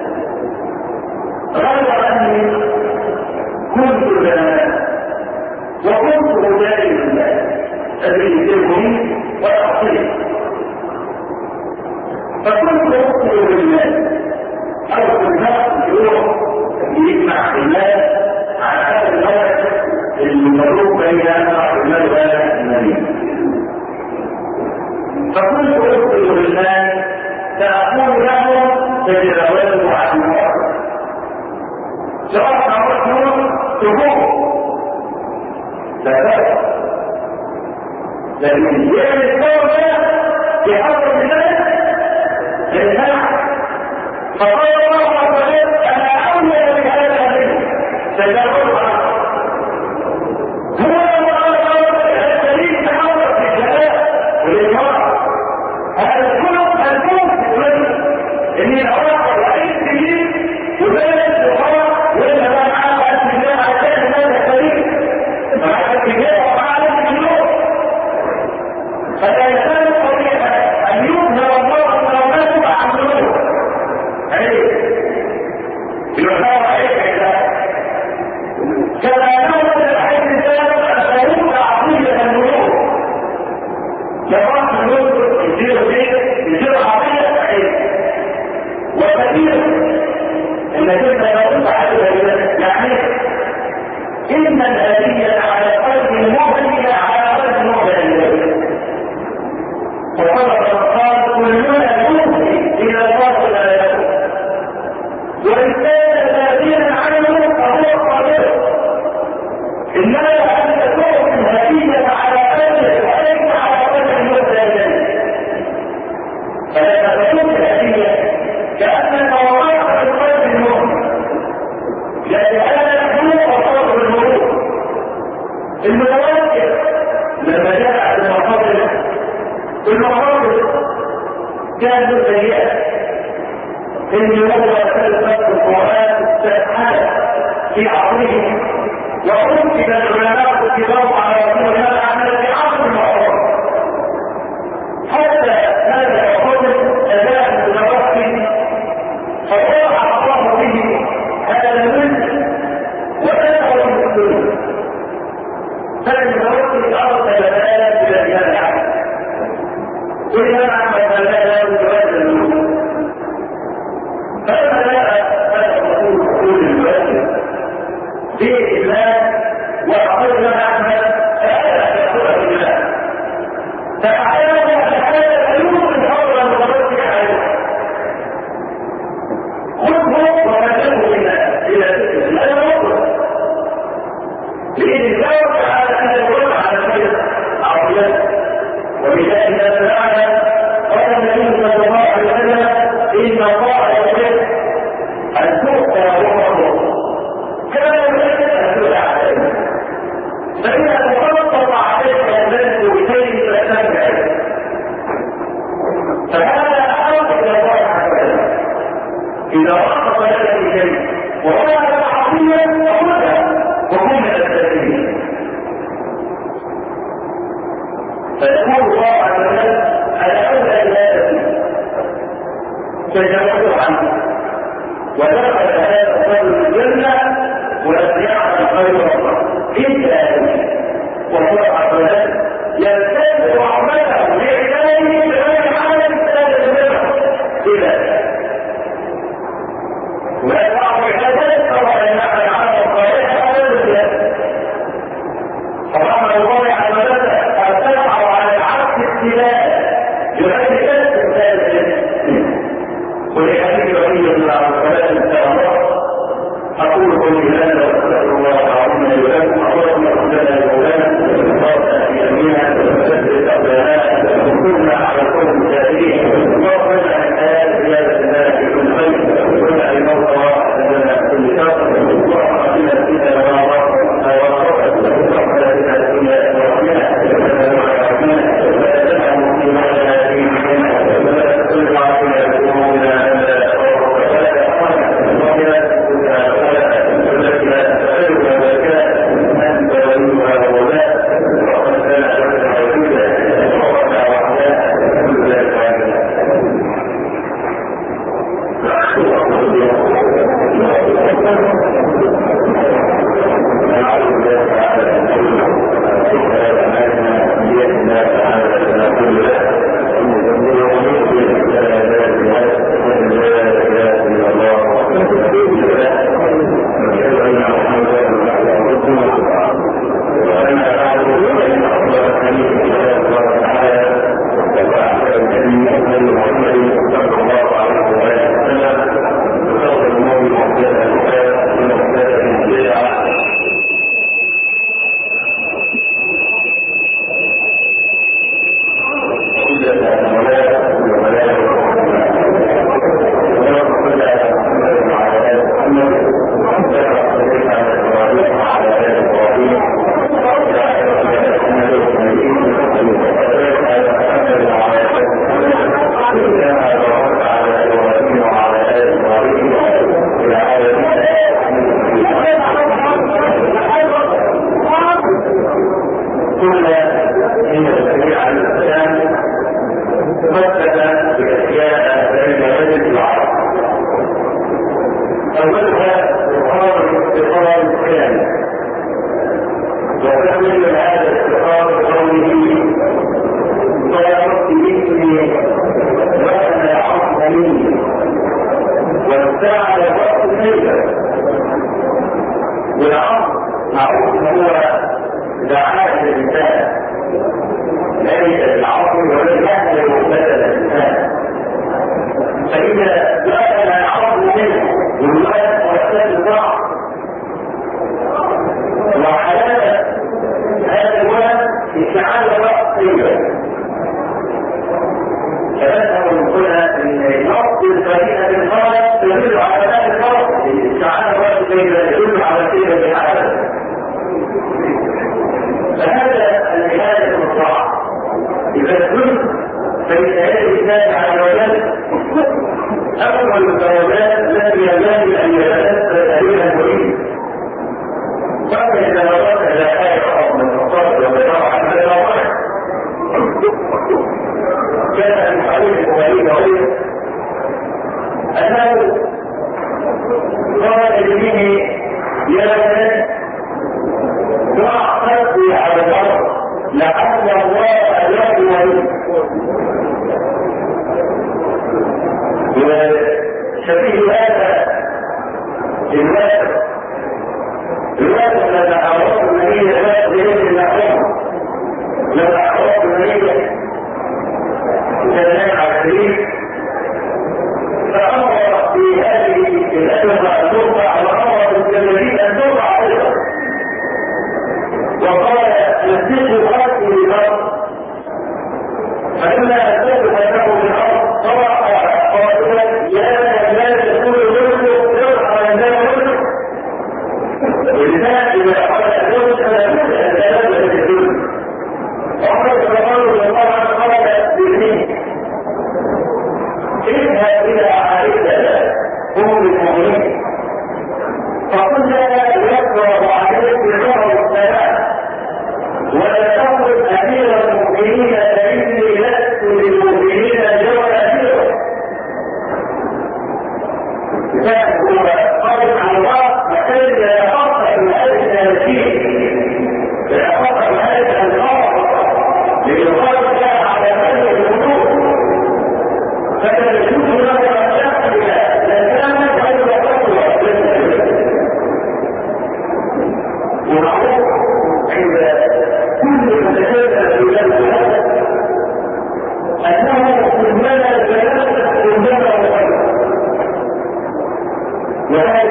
غير اني كنت لنا وكنت رجالي لله الذي يسيرني ويعصيه فكنت أقول بالله أو بالنفس اليوم يجمع الناس على هذا الوقت المفروض بين الرجال والنبي فكنت أقول بالله سأقول لهم تجاوزوا عن المرض سواء الرجل سبوه لا فرق لكن يعمل الثورة بحضر الناس فقال الله عز وجل انا اولى بهذا منه تجاوز عنه هو الدليل تحول في الجلال والاجماع هذا الكل الموت منه ان العراق رئيس به وبلد الغرق وإلا ما معاه أن الله عشان هذا الدليل مع الاتجاه ومع الاتجاه فلا يزال طبيعا ان يظهر الله سلامته عن ذنوبه يحاول عليك كما نوت الحين ذلك الشهود عقلية النور جماعة النور يصير عقلية صحيح وكثير انك انت لو على يعني ان الهدية على قلب المؤمن على قلب المؤمن وقال كلنا يوفي الى الله لا يكون وإن كان ذاتيا عنه فهو قادر إنما أن تكون الهدية على قلبه وليس على قلب المؤمن فلا تكون الهدية كأنك وضعت في قلب المؤمن لأن هذا هو وصول الملوك المتوكل لما جاء المقابل كانت سيئة إن هو كلمة القرآن تسحل في عقله تجاوزوا عنه ودخل هذا الرجل الجنة ولم يعمل خير الله إلا والله عز وجل يبتدئ عمله لعباده بغير عمل فلا إلى ويدفع بحاجة طبعا يعمل عمل صالح فرحمة الله على مدى ارتفعوا على العكس ابتلاء بغير كسب ذلك ولحديث رسول الله عليه وسلم ان شاء الله اقول قولي هذا واستغفر الله العظيم لي ولكم اللهم اغفر لنا مولانا وارحمنا في امرنا وثبت اقدامنا وانصرنا على القوم الكافرين اللهم اجعل الحياه زياده لنا في كل خير واجعل الموت راحه لنا في كل شر اللهم اغفر فينا وما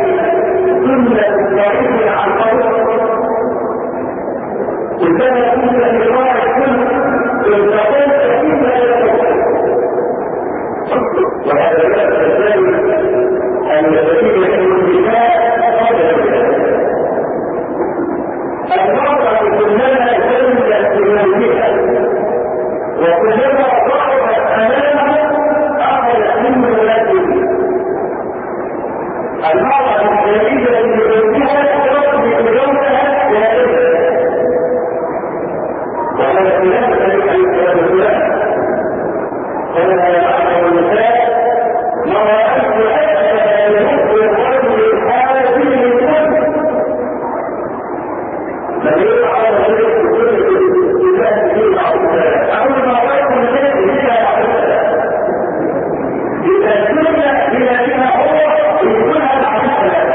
سنة الطريق عن طريق وكان يكون الإمارة الكل يلتقون فيما يلتقون وهذا لا تزال أن يستطيع الانتفاع قبل ذلك المرأة كلما زادت بموتها وكلما ضعفت أمامه أخذت منه نفسه المرأة الجديدة بموتها تطبق يومها ويومها وهذا خلاف ذلك الكلام الفلاني فلما يعلم النساء ما رأيت أسفل يمد الرجل هذه الكل الذي يفعل ذلك كل إذا في العودة أول ما رأيت الناس إلى العودة إذا كنا إلى بما هو يكونها العودة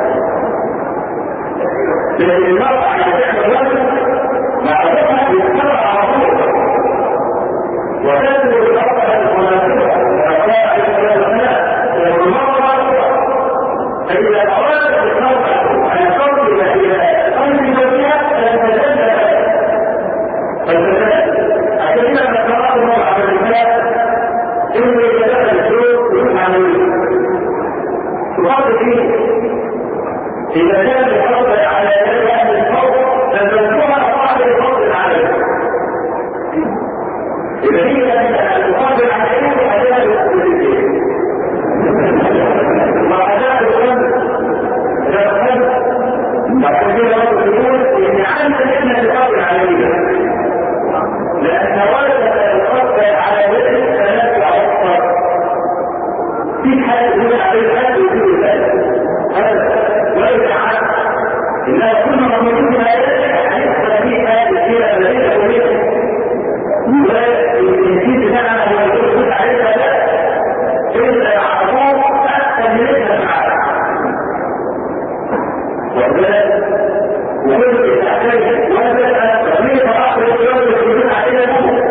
لأن المرأة عن ذلك الرجل معرفة بالسرعة عظيمة وتدل الأرض المناسبة لأخلاق الأخلاق والمرأة فإذا أرادت المرأة أن تصل إلى قلب زوجها فلتتجلى أكثر ما تراه المرأة بالنساء إن يتدخل الزوج يفعل تفضل فيه إذا كان الفضل على يد أهل الفضل فتنسوها صاحب الفضل عليه إذا هي الفضل عليه فهذا يؤذيه وهذا الفضل إذا الفضل فكثير يقول إن عند إحنا الفضل عليه لأن ولد الفضل على يد ثلاث أوصار في حال يقول عليه الحد يقول ذلك هذا وليس عنه إنها كل مطلوب ما يحصل فيها الشيء الذي يقوله والإنسان بتاعنا هو يقول عليها لا إلا يعرفوه أكثر من المعارف وذلك وكل التحتاج وذلك تغيير آخر اليوم يقولون عليها نفسه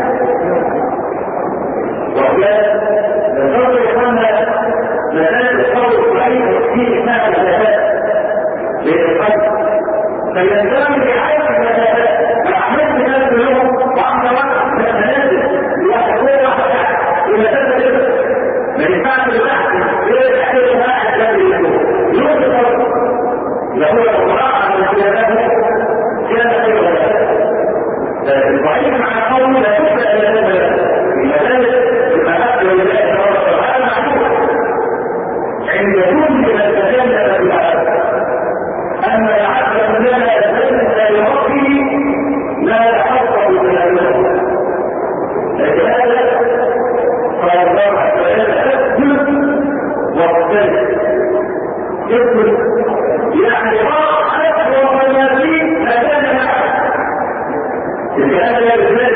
وذلك نظر أن مسائل الصوت عليه في إثناء الزكاة للقلب فينتمي لعيش المسافات وأحمد الناس اليوم وعند وقت من المنازل ليحضروا واحدة لمسافة الجسد ما ينفعش البحث إلى تحتاج واحد الذي يوجد يقول القراءة من خلافه كان خير الضعيف مع قوم لا يبدأ إلى المسافة المحبة لله وهذا معلوم عند كل المسافات المحبة أما العقل لنا يزال لربه لا يحصل من المسجد لكن هذا قال الله عز وجل اسجد واقترب اسجد يعني أكبر منازل مكان العقل إذ هذا يزال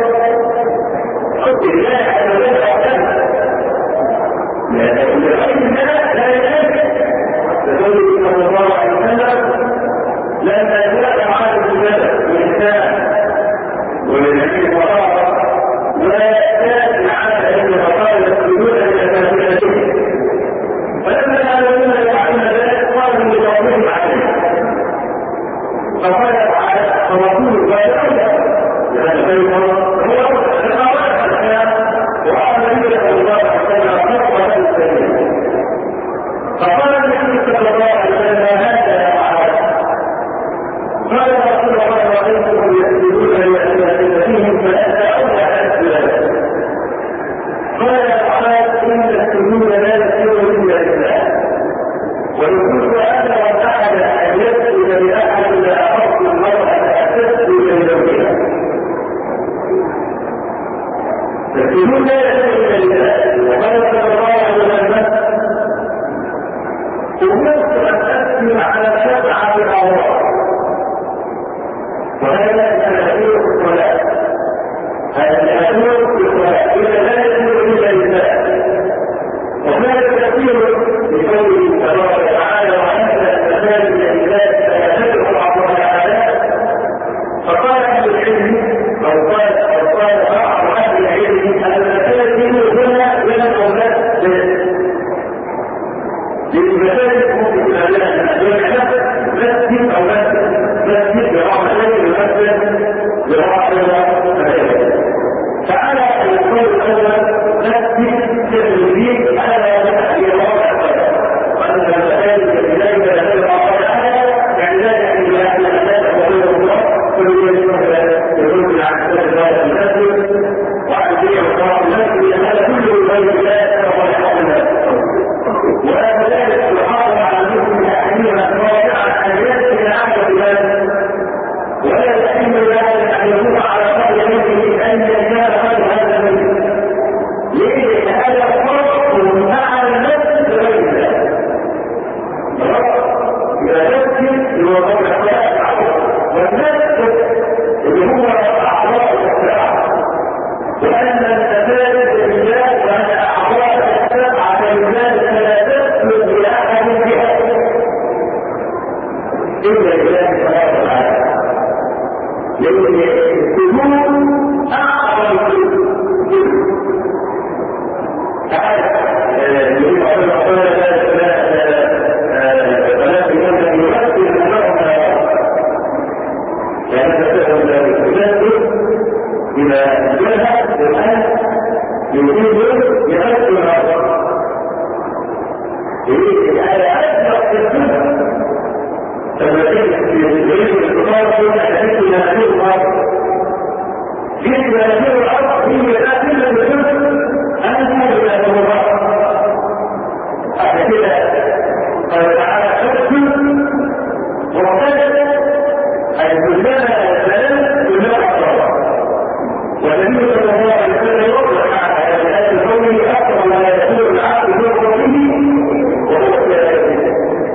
حب الله عز وجل واقترب لأن غير الناس لا يزال لقوله صلى الله عليه وسلم لما جاء معاذ بن جبل والإنسان والنبي وراءه ولا يأتي على أن فقال يسجدون لأساتذتهم فلما كانوا يفعلون ذلك قالوا لقومهم عليه فقال تعالى فرسول الله لأن هو وقال النبي صلى الله عليه وسلم فقال النبي صلى الله عليه وسلم يوضع الأخلاق والناس اللي هو أعضاء الإسلام وأن التفاعل بالله وأن أعضاء الإسلام على الإنسان فلا تسلك بأحد بها إلا إله سبحانه وتعالى لأن السجود أعظم تعالى يقول إذا جاء الآن يريد يغسل هذا يريد الآية أكثر في السنة التي يريد الإطار في الحديث إلى هذه الأرض يريد هذه الأرض هي لا تلك السنة أنها إلى هذه الأرض بعد كده قال تعالى أكثر وقال البلدان الثلاث بلاد والنبي صلى الله عليه وسلم يوضح على هذا القول اكثر ما يكون العبد في قوله وهو كذلك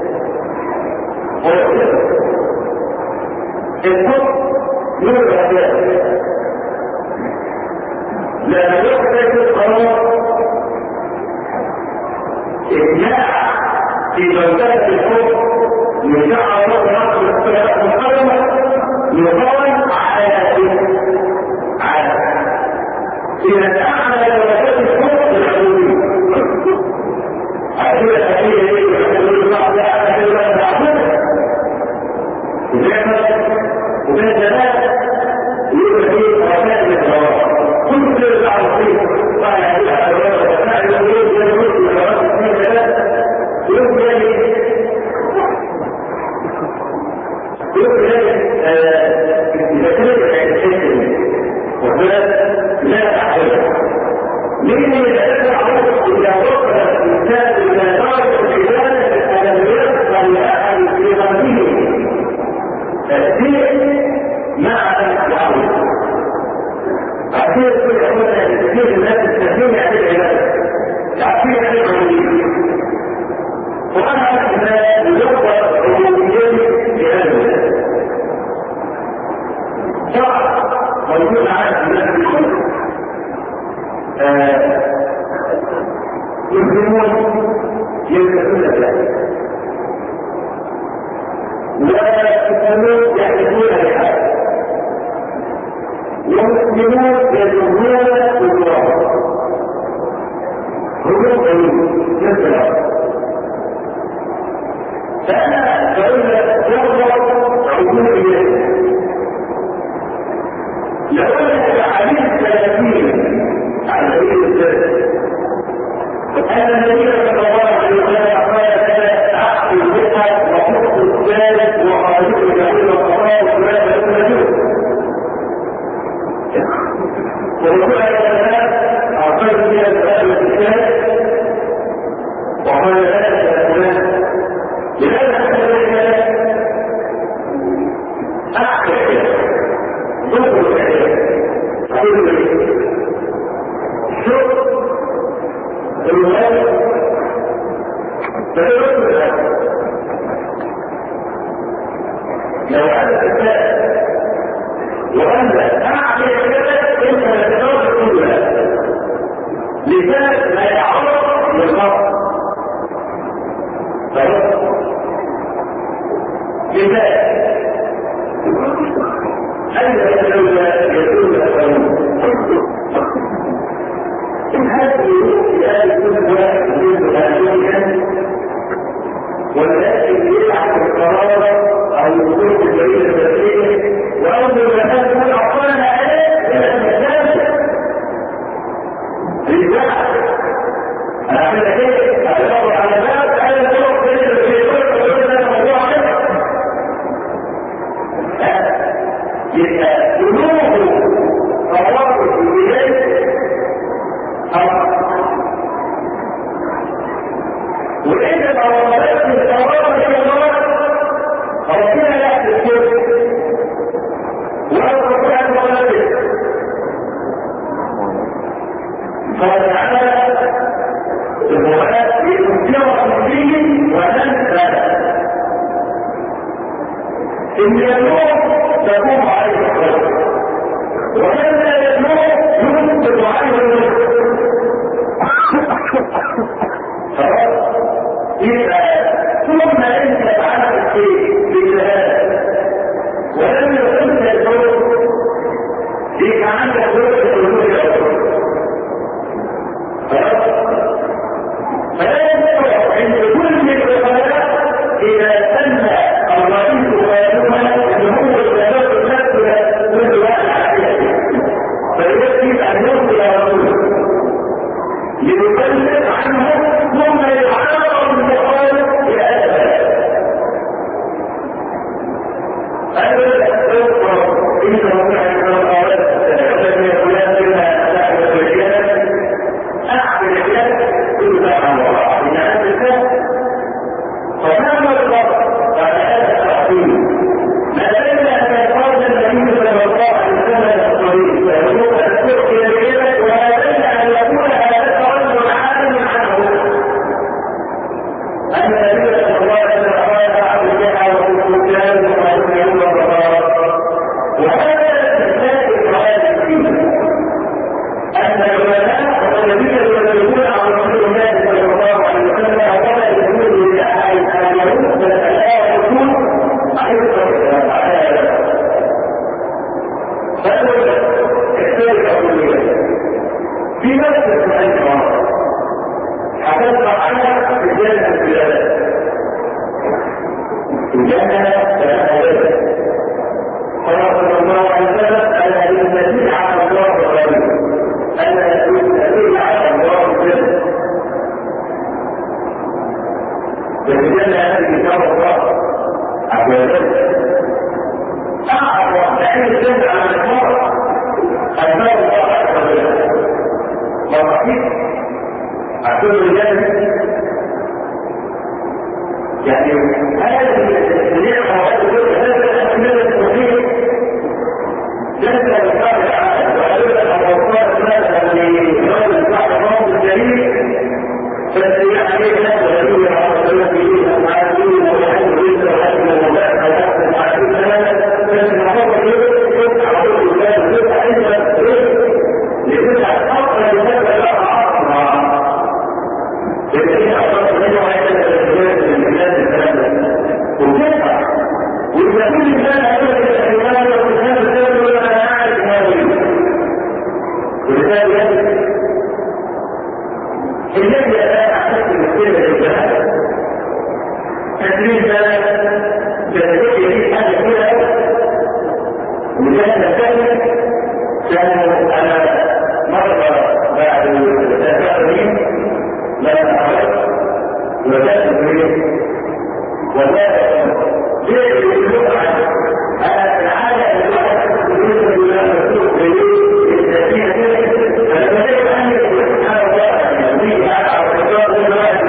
الحكم يوضح ذلك لا يحدث القرار إجماع في بلدات الحكم يجعل الله نقل الصلاة المحرمة يقال على إذا تعمل بلدات الحكم الحكومية عشان الحقيقة يقول الله لا أحد ولا تعبد وكان زمان يقول فيه رسائل الجواب كل شيء يعرف فيه قال عليها الجواب رسائل الجواب يقول في الجواب اثنين ثلاثة يقول ذلك إذا كانت الحكم وهذا لا أحد من يتبع إذا وصل الإنسان إلى درجة العبادة ألم يصل لأحد في قلبه تأثير مع العود تأثير كل عمل تأثير الناس تأثير على العبادة تأثير على العبودية وأنا أحنا يوصل عبوديته لهذا صعب ويكون عارف الناس الكل يسلمون يلتفون ذلك ويسلمون يحدثون لحاجة والمسلمون يجبون التراب هم مثل فأنا فإن يرضى عدول إليه لو أنك علمت يقينا على سبيل الذات أن النبي صلى الله عليه وسلم قال كان عقل الرقة وحفظ الثالث وخالق الجميل والقضاء ولا يكون له ويقول على الناس أعطيت من السؤال والإسلام وقال ذلك يا فلان لماذا تقول أحكي ضد الحياة أقول لك شوف الوالد تدرس الآن لو أنت الثالث وأنت أعطي الثالث أنت لتدرس كلها لذلك لا يعرف للخط لذلك أين الدولة يكون القانون هذه الآية كلها من هذه ولكن يلعب القرار أو الوصول الجريمة الذاتية وأول ما تكون أعطانا عليه من المساجد للبحث أنا أقول لك إيه؟ أدور على الناس على الطرق اللي في الطرق وقلنا الموضوع كده يبقى قلوب روابط البلاد وإذا روابط الروابط إن يتوب تقوم عليه الصلاة، ومن لا يتوب يسقط عليه الرزق. يبقى ثم انت فعلت الشيء بالجهاد ولم يكن الزوج يبقى عندك زوج الحلول الاول. فلا يستطيع عند كل العقلاء اذا سمى الرئيس غالبا ان هو الشباب الناس كل واحد عليه، فيجب ان يصل رسوله ليبلغ عنه ثم يعرض المخالف لأسفل. أولا اذكر إنه من القوات الذي يقولان بها أحد الرجال أحد الرجال كل عن وراء من أهل الكهف. فكان الفرق بعد هذا التعظيم ما بين أن يقال النبي صلى الله عليه وسلم الطريق ويقول السوق إلى الجبل، وما بين أن يقول هذا الرجل عالم عنه أن النبي صلى الله عليه وسلم قال عبد الله والسلطان وقالوا يوم الرقاب. وهذا الاستثناء الغالب فيه أن العلماء والنبي يقولون عن رسول الله صلى الله عليه وسلم ولا يقول لأحد اليهود بل لا يقول أيضا على هذا. فأولا الثالث أولياء في نفس الحديث حدث عنها في الجنة البلاد. الجنة ثلاثة قال صلى الله عليه وسلم أن المسيح على الله الغريب، أن المسيح على الله الجنة. والجنة هذه كتاب الله عز وجل أعرف عن الجنة على الإخبار أن الله عز وجل مرحيب أقول الجنة. يعني هذه النعمة هذا الأسماء المفيد جنة الإنسان العالم وأقول الأوصار مثلا لرجل بعد موت الجليل فالسيء عليه نفسه وليه وعلى فيه المعادين ويحب جدا وحسن المباح ويحسن المعادين فلن نحط يوم على طول الله يبقى عندنا لتبقى أفضل لتبقى لها عصر الذين أصدقوا منه عيدة الأسجاد من البلاد الثلاثة وكيفا وإذا كل إنسان أقول لك الأسجاد والإنسان الثلاثة يقول أنا أعرف هذه ولذلك الذي لا أحسن المسكين للجهاد تسليم جسدية لي حاجة كده وجهة الثانية كانوا على مرة بعد الثلاثين لما أعرف وجدت الدنيا وجدت ليه يقولون أنا العادة الواحد بالنسبة لله رسول إليه الذين فلما يجب أن يكون سبحان الله يهديه على الرسول الواحد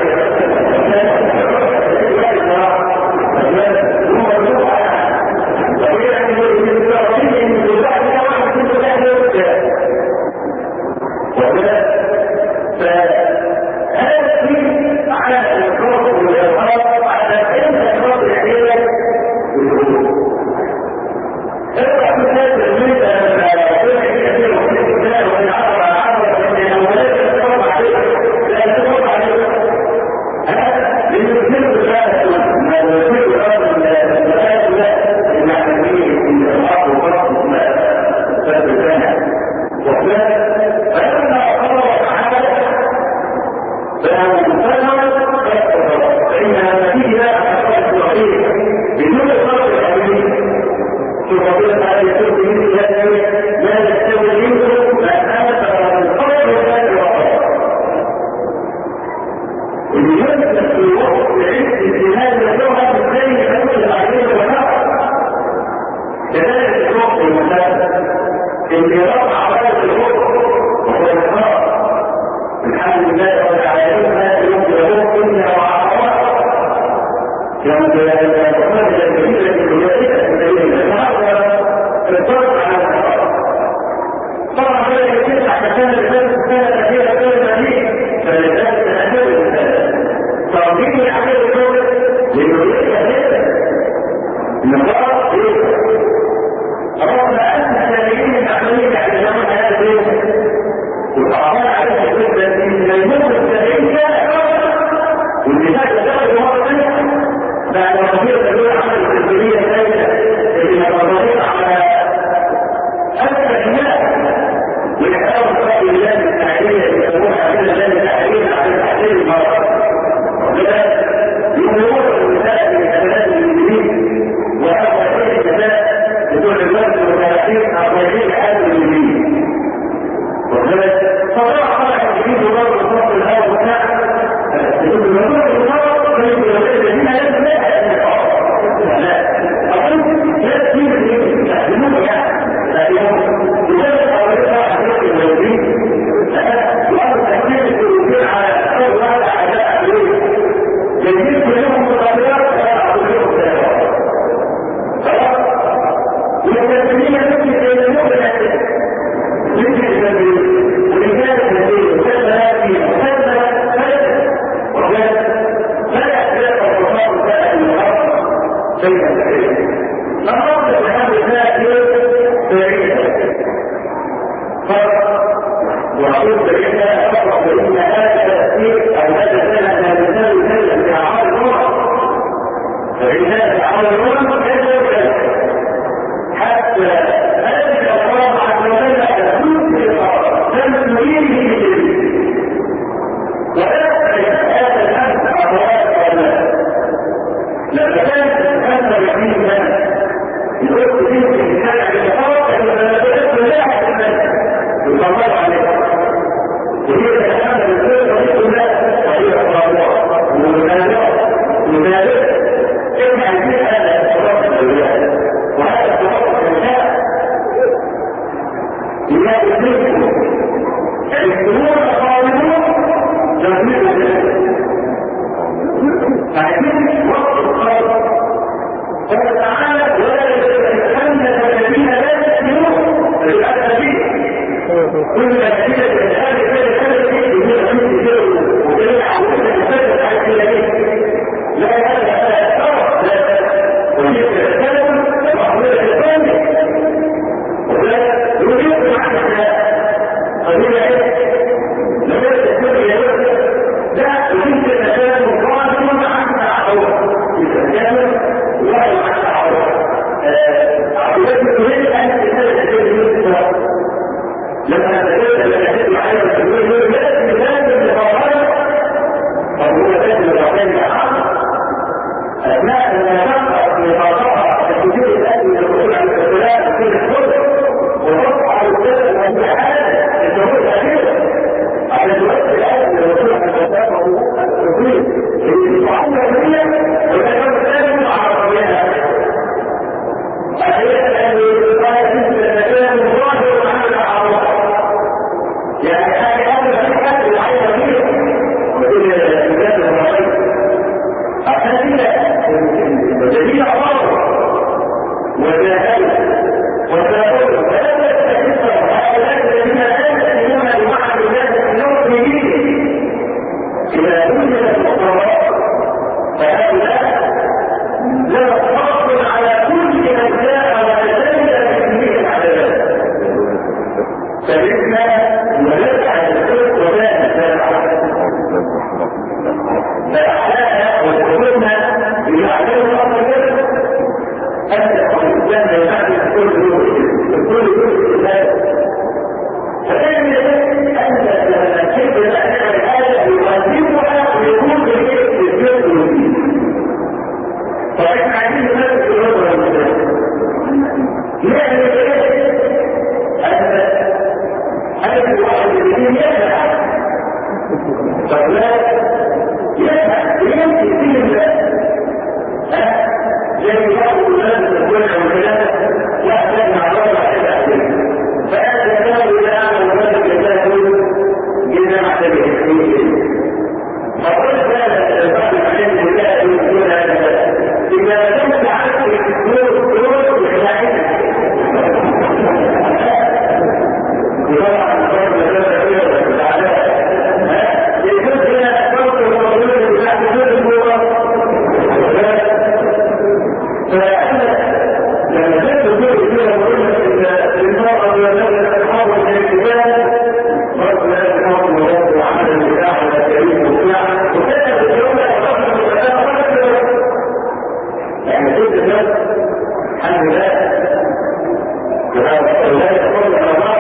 النقاط الدولة عمل التنفيذية الثالثة اللي نظرت على أكثر الناس ويحاول رأي اللجنة التحليلية اللي يسموها عندنا اللجنة التحليلية على تحليل المرض. يقولون المسائل من الكلام الإنجليزي وهذا هي الكلام بدون الوزن والتأثير أقوالين هذا الإنجليزي. فطلع طلع الإنجليزي وضرب الصف الأول والثاني. يقول الموضوع الإنجليزي فيجب الذين لازم لا أقول لا تجيب الإنجليزي يستخدمون لكنهم لذلك أولئك أحدث الموجودين وأن تحديد الكروبين على أول واحد أعداء أبريد يجب لهم مقابلات ولا أقول لهم سيارات. خلاص؟ والتنمية التي سيدنون بالأسف مثل التنمية ولذلك التنمية وكذا فيها وكذا ثلاثة وكذا لا يحتاج الرفاق الثالث الغرب بين الحين. نظرت لهذا الثالث سريعا وأقول سريعا أفضل بأن هذا التأثير أو هذا الثالث لا يسلم في أعمال الأمر فإن هذا أعمال الأمر كذا حتى أجل الله عز وجل يكون في الأرض لم تريده بجديد ولا هذا الأمر أرواح الله لما كانت الأمر يحيي الناس يقول فيه الإنسان على الأرض فإنما بدأت لاحق الناس يصبر عليه وهي الأمر الكل ويقول الناس وهي الله ومنازل كما يجب هذا الصراط الأولاد وهذا الصراط الأولاد إذا يجبكم الإسلام القائمون تنزيل الناس فعجبك وقت الخير قال تعالى ولا يتحمل الذين لا يؤمنون بالأسفين كل الذين يتحمل الذين يؤمنون وكذلك عودة الفجر على الكلامين لا هذا لا يتطرق ويجب الكلام وأحوال الثاني ولا يريد معنى قبيل لا يتكلم يقول لا يريد الكلام مقارنة عنك عدوة يتكلم ولا عنك عدوة عدوة تريد أن تتكلم لما تتكلم الأجل على الكلام لازم لفضائل فهو لازم لفضائل أثناء ما نقرأ في مقاطعة تسجيل الأجل للرسول عليه السلام في الكتب ورفع الكتب والامتحان الجمهور الأخيرة على الوقت الأجل للرسول عليه السلام وهو الرسول اللي يتعلم منها ويكون الثاني مع ربنا أخيرا أن يقال جزء المكان الظاهر عن الأعراض يعني هذا في حد العين فيه وكل الكتاب الرئيس عشان كده الذين أمروا وجاهدوا وتابعوا فلا تستكبروا هؤلاء الذين لا يؤمنون بمعنى الله النور في دينه إذا وجدت القرارات فهؤلاء لهم حق على كل من جاء وتسلل باسمه على ذلك فبإذن ونرجع للسلك ولا نتابع فأحلاها وتقولنا يعلم الله كذا أن الإنسان يعلم كل يوم فكان يجب أن الشيء الأخير الآية يقدمها ويكون بالإسلام والدين فإحنا عايزين نفس الوضع والمسلم يعني أن الواحد الذين يسعى فلا يسعى يمشي فيه الناس زي بعض الناس تقول والكلام لا تجمع وضع إلى فأنت تقول إلى أعلى ومالك يتاهل جدا عشان يحكيه فقلت هذا بعض العلم بالله يقول هذا إذا كنت عارف الدكتور يحلعين طبعا الفرق يعني كنت الناس الحمد لله وهذا الله يقول الله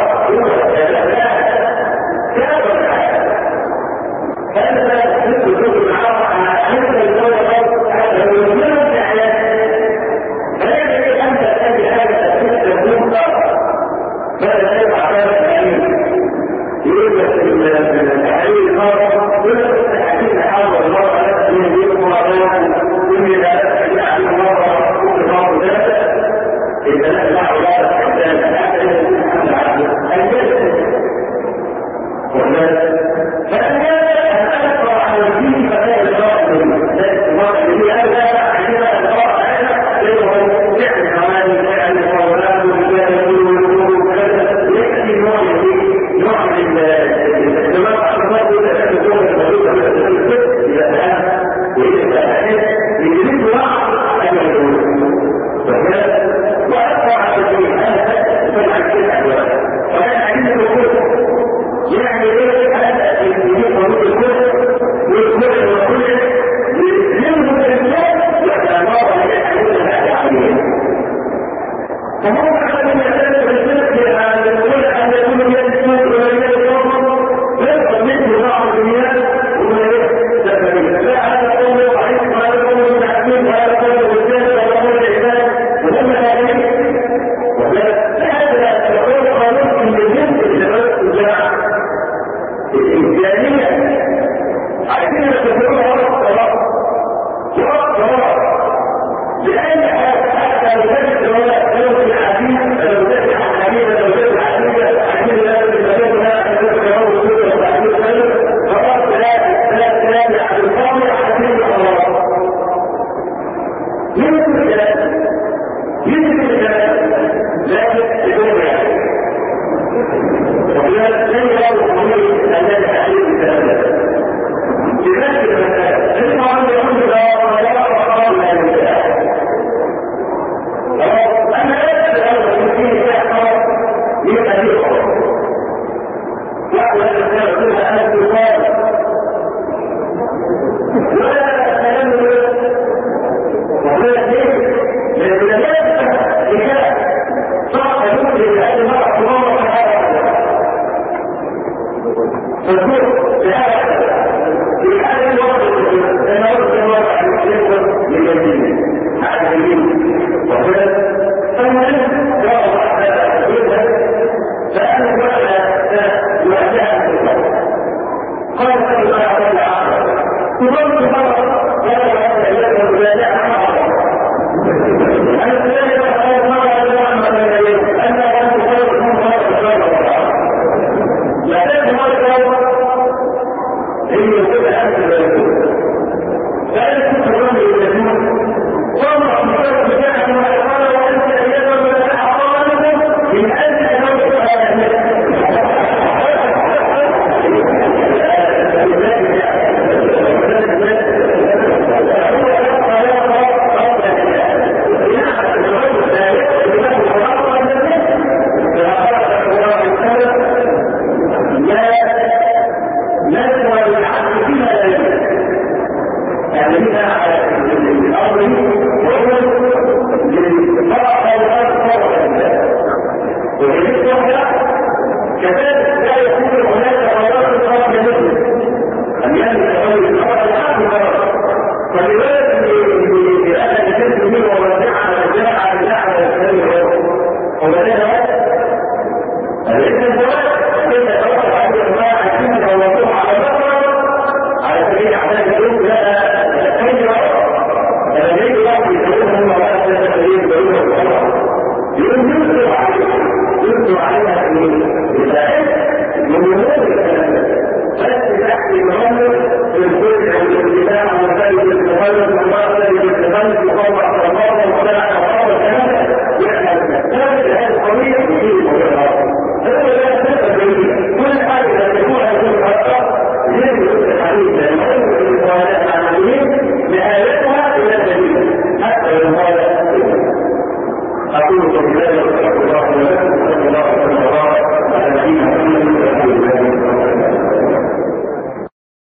أقول قولي ذلك وأستغفر الله لي ولكم.